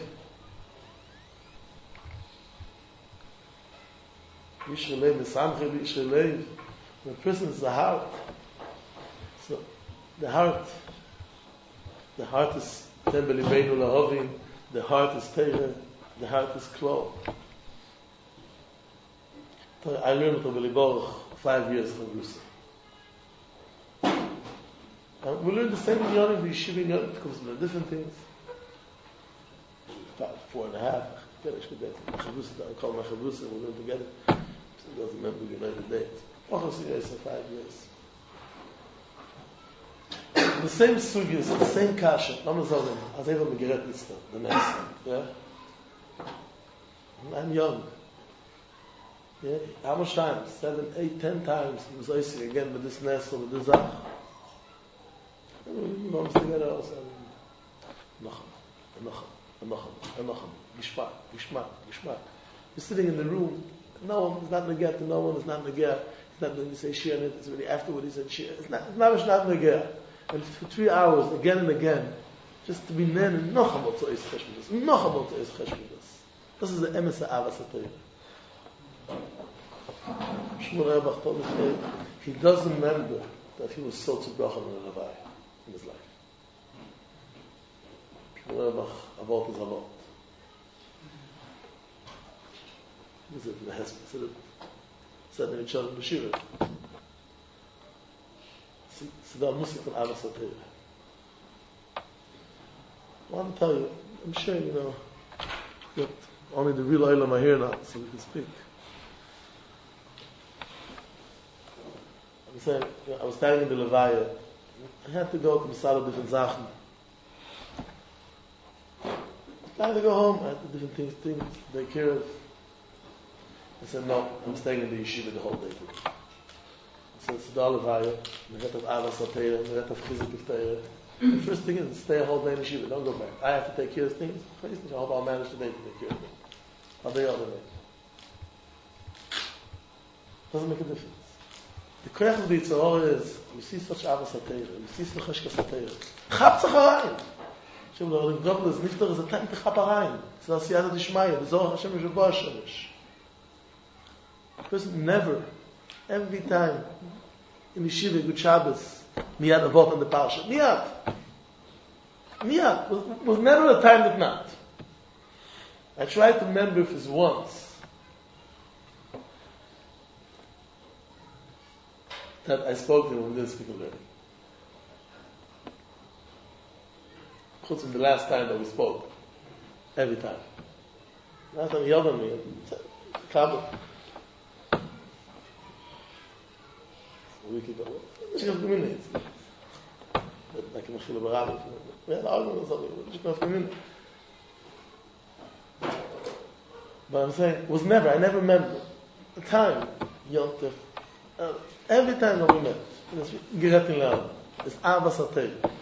Yishrei Lev, Mesamche Yishrei Lev, when a person has a heart, so the heart is Tembeli Beinu Lahovim, the heart is Teire, the heart is Klo. I learned with Rabbi Baruch 5 years from Rusa. And we learned the same in Yonim, the Yeshiva in Yonim, because of the different things. About 4.5. I call my Chavrusa, and we learned together. So he doesn't remember the United Dates. For 5 years. The same sugyas, the same kasha. Lama Zolim, as Eva Megeret Nista, the next. Yeah? I'm young. Yeah, how much times? 7, 8, 10 times he was oisig again with this nesel, with this zach. We almost together also. Nochem. Gishmak. You're sitting in the room, no one is not negeh to no one is not negeh. It's not when you say shir, it's really afterward he said shir. It's not negeh. And for 3 hours, again and again, just to be nen and nochem to is cheshbon. This is the emes ha'avas ha'teirah. Shmuel Erbach told me he doesn't remember that he was so to brachon in a Levai in his life. Shmuel Erbach avot is avot. He said in the Hesped, said in the Children of Shira. Sidar Musik and Avas HaTeirah. I want to tell you, I'm sure you know that only the real Olam are here now, so we can speak. I'm saying, I was standing in the Levaya. I had to go to Masala different Sachen. I had to go home. I had to different things to take care of. I said, no, I'm staying in the yeshiva the whole day. I said, it's the Levaya. We have to have Avas HaTeirah. We have to have Chizik of Teirah. The first thing is stay a whole day in the yeshiva. Don't go back. I have to take care of things. I hope I'll manage today to take care of them. I'll do other way. Doesn't make a difference. The koyach of the Yitzhahor is, you see such Avas HaTeirah, you see such Cheshkas HaTeirah. Chap sich herein! Shem lo, the Gobel is niftar, is a time to chap herein. It's a siyata dishmaya, the Zohar Hashem is Rabba Hashemesh. A person never, every time, in Yeshiva, Good Shabbos, miyad avot on the Parsha. Miyad. Was never a time that not. I tried to remember if it's once that I spoke to him when we didn't speak of learning. Chutz from the last time that we spoke. Every time. Last time he yelled at me. Kabel. A week ago. Just a few minutes. Like in Mechila Barabit. We had an argument or something. Just a few minutes. But I'm saying, I never remember the time, Yom Tov, every time that we met, it's Geretin Le'al, it's Avas HaTeirah.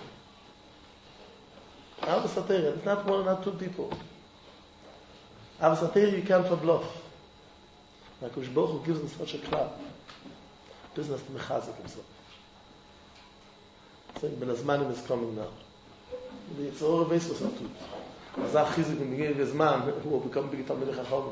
Avas HaTeirah, it's not one, not two people. Avas HaTeirah you can't bluff. Like Kosh Baruch Hu gives us such a klap. Business to mechazik himself. Saying, Ben Azmanim is coming now. The Yitzhahor Reis was not too. Azach Chizik in the beginning of his man, who will become big Talmidei Chachamim.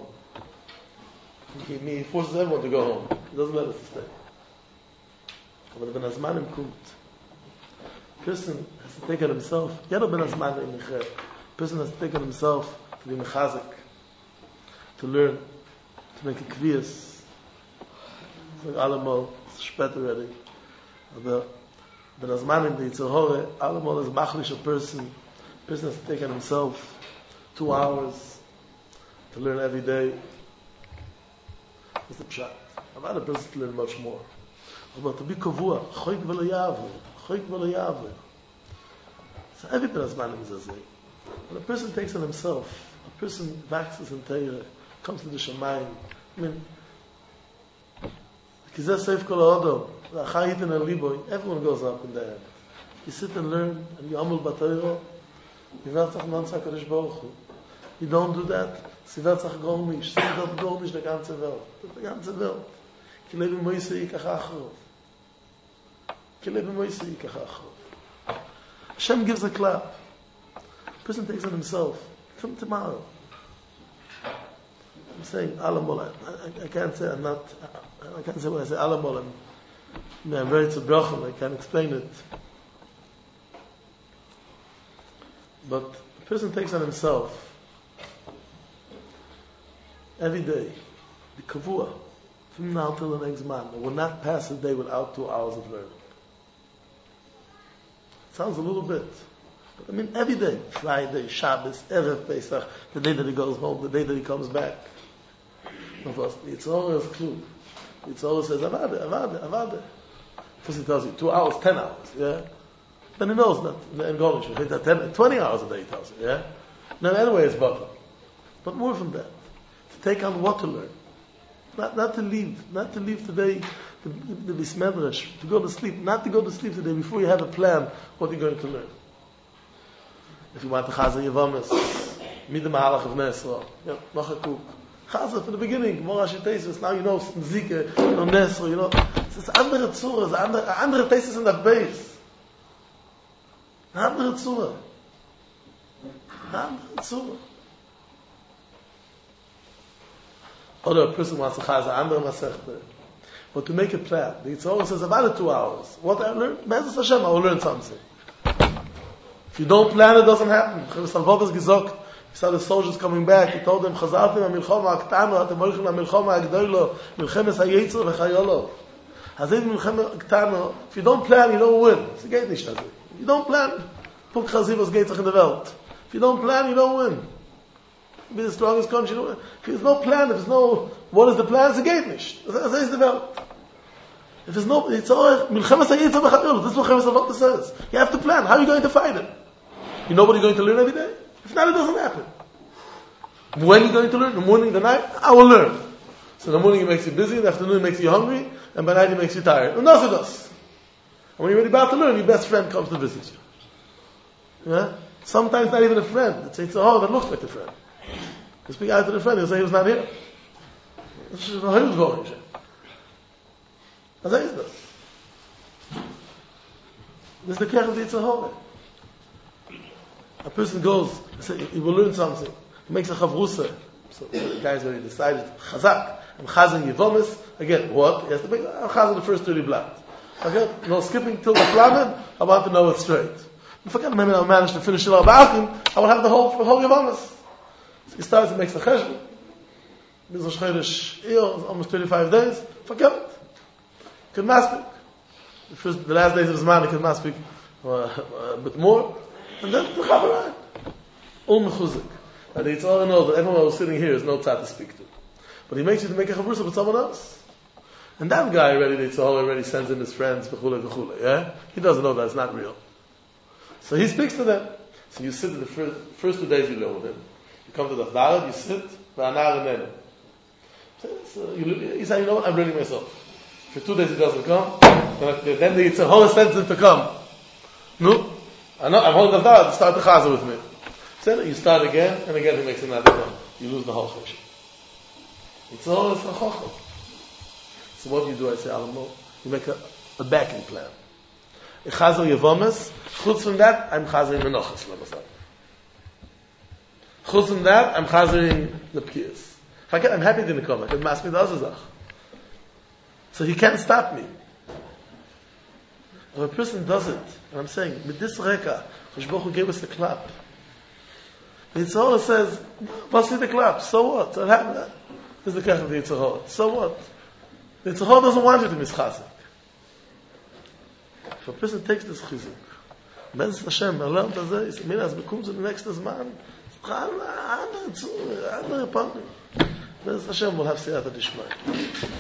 He forces everyone to go home. He doesn't let us stay. But Ben Azmanim kommt. Person has to take on himself. Yado Ben Azmanim in Necheh. Person has to take on himself to be mechazik, to learn, to make a kviyas. It's like Alamol, it's spät already. But Ben Azmanim, the Yitzhahor, Alamol is machlish a person. Person has to take on himself 2 hours to learn every day. It's a pshat. I've had a person to learn much more. But to be kavua, choik v'lo yaver. So every person is a zay. When a person takes on himself, a person waxes in Teirah, comes to the Shamayim. I mean, kizeh seif kol ha'odom, v'achayit in liboy, everyone goes up in there. You sit and learn, and you amul b'Teirah, you don't do that. Sie wird sich gar nicht. Sie wird gar nicht die ganze Welt. Die ganze Welt. Ki lebe moise yikach achrov. Ki lebe moise yikach achrov. Hashem gives a clap. A person takes on himself. From tomorrow. I'm saying alamol. I can't say I can't say when I say alamol. I'm very tzibrochim. I can't explain it. But a person takes on himself every day, the kavua, from now till the next month, will not pass a day without 2 hours of learning. It sounds a little bit, but I mean every day, Friday, Shabbos, Erev Pesach, the day that he goes home, the day that he comes back. It's always clue. It's always says, avade. First he tells you 2 hours, 10 hours, yeah? Then he knows that in Golish, 20 hours a day he tells you, yeah? Now anyway it's better. But more from that. To take on what to learn. Not to leave today the bismedrash, to go to sleep, not to go to sleep today before you have a plan what you're going to learn. If you want to chazer yevamis, meet the mahalach of Nesra, noch a kuk. Chazer from the beginning, more Tesis, now you know Zike, you know Nesra, you know. It's andere Zura, andere Tesis in the base. Andere Zura. Andere Zura. Or a person wants to chazer andere Masechta. But to make a plan, the Yitzhak says about 2 hours. What I learned, Be'ezus Hashem, I will learn something. If you don't plan, it doesn't happen. Chavis Salvov has gesagt, he saw the soldiers coming back, he told them, Chazartim ha-milchoma ha-ktana, atem moichem ha-milchoma ha-gdoilo, milchemes ha-yetzer v'chayolo. Hazeh milchema ha-ktana, if you don't plan, you don't win. It's a geht nicht, Hazeh. If you don't plan, puk chazivos geht sich in the world. If you don't plan, you don't win. Be the strongest country. If there's no plan, if there's no, what is the plan? It's a geht nicht. Hazeh is the world. If there's no, it's all, milchemes ha-yetzer v'chayolo. This is what Chavis Salvov says. You have to plan. How are you going to fight it? You know what you're going to learn every day? If not, it doesn't happen. When are you going to learn? In the morning, the night? I will learn. So in the morning it makes you busy, in the afternoon it makes you hungry, and by night it makes you tired. And nothing does. And when you're ready about to learn, your best friend comes to visit you. Yeah? Sometimes not even a friend. It's a that looks like a friend. You speak out to the friend, he'll say he was not here. This is how he was going. That's how he does. This is the care of the Yitzhak. A person goes, he will learn something. He makes a chavrusa. So the guy's already decided, chazak. I'm chazing yevomis. Again, what? He has to make, I'm chazing the first 30 blocks. Okay? No skipping till the flamen. I want to know it straight. And forget, maybe I'll manage to finish it all about I will have the whole yevomis. So he starts and makes a cheshbon. Mizrash Chodesh, almost 35 days. Forget it. Could not speak. The last days of his man, he could not speak a bit more. And then the Chavarayim. Mechuzik. And it's all knows that everyone who's sitting here is no tzad to speak to. But he makes you to make a chavrusa with someone else. And that guy already sends in his friends, v'chule, yeah? He doesn't know that it's not real. So he speaks to them. So you sit in the first 2 days you learn with him. You come to the Chdalad, you sit, v'anar and so you say, you know what, I'm learning myself. For 2 days he doesn't come, then the Yitzhak sends him to come. No? I'm holding the Chdalad, start the Chazer with me. So you start again, and again he makes another one. You lose the whole Choshen. It's all a Chochem. So what do you do? I say, Alamo, you make a backing plan. I chazer yevomes. Chutz from that, I'm chazering menochas. Chutz from that, I'm chazering the pkiyas. I'm happy he didn't come. I can mask me the other zach. So he can't stop me. If a person does it, and I'm saying, with this reka, Hashem Baruch Hu gave us the clap. Yitzhak says, what's the clap? So what? So what happened? This is the kach of the Yitzhak. So what? The Yitzhak doesn't want you to mischazik. If a person takes this chizuk, Be'ezus Hashem, learned that he said, Minas, becomes the next Zman, andere Panten. Be'ezus Hashem will have siyata dishmai.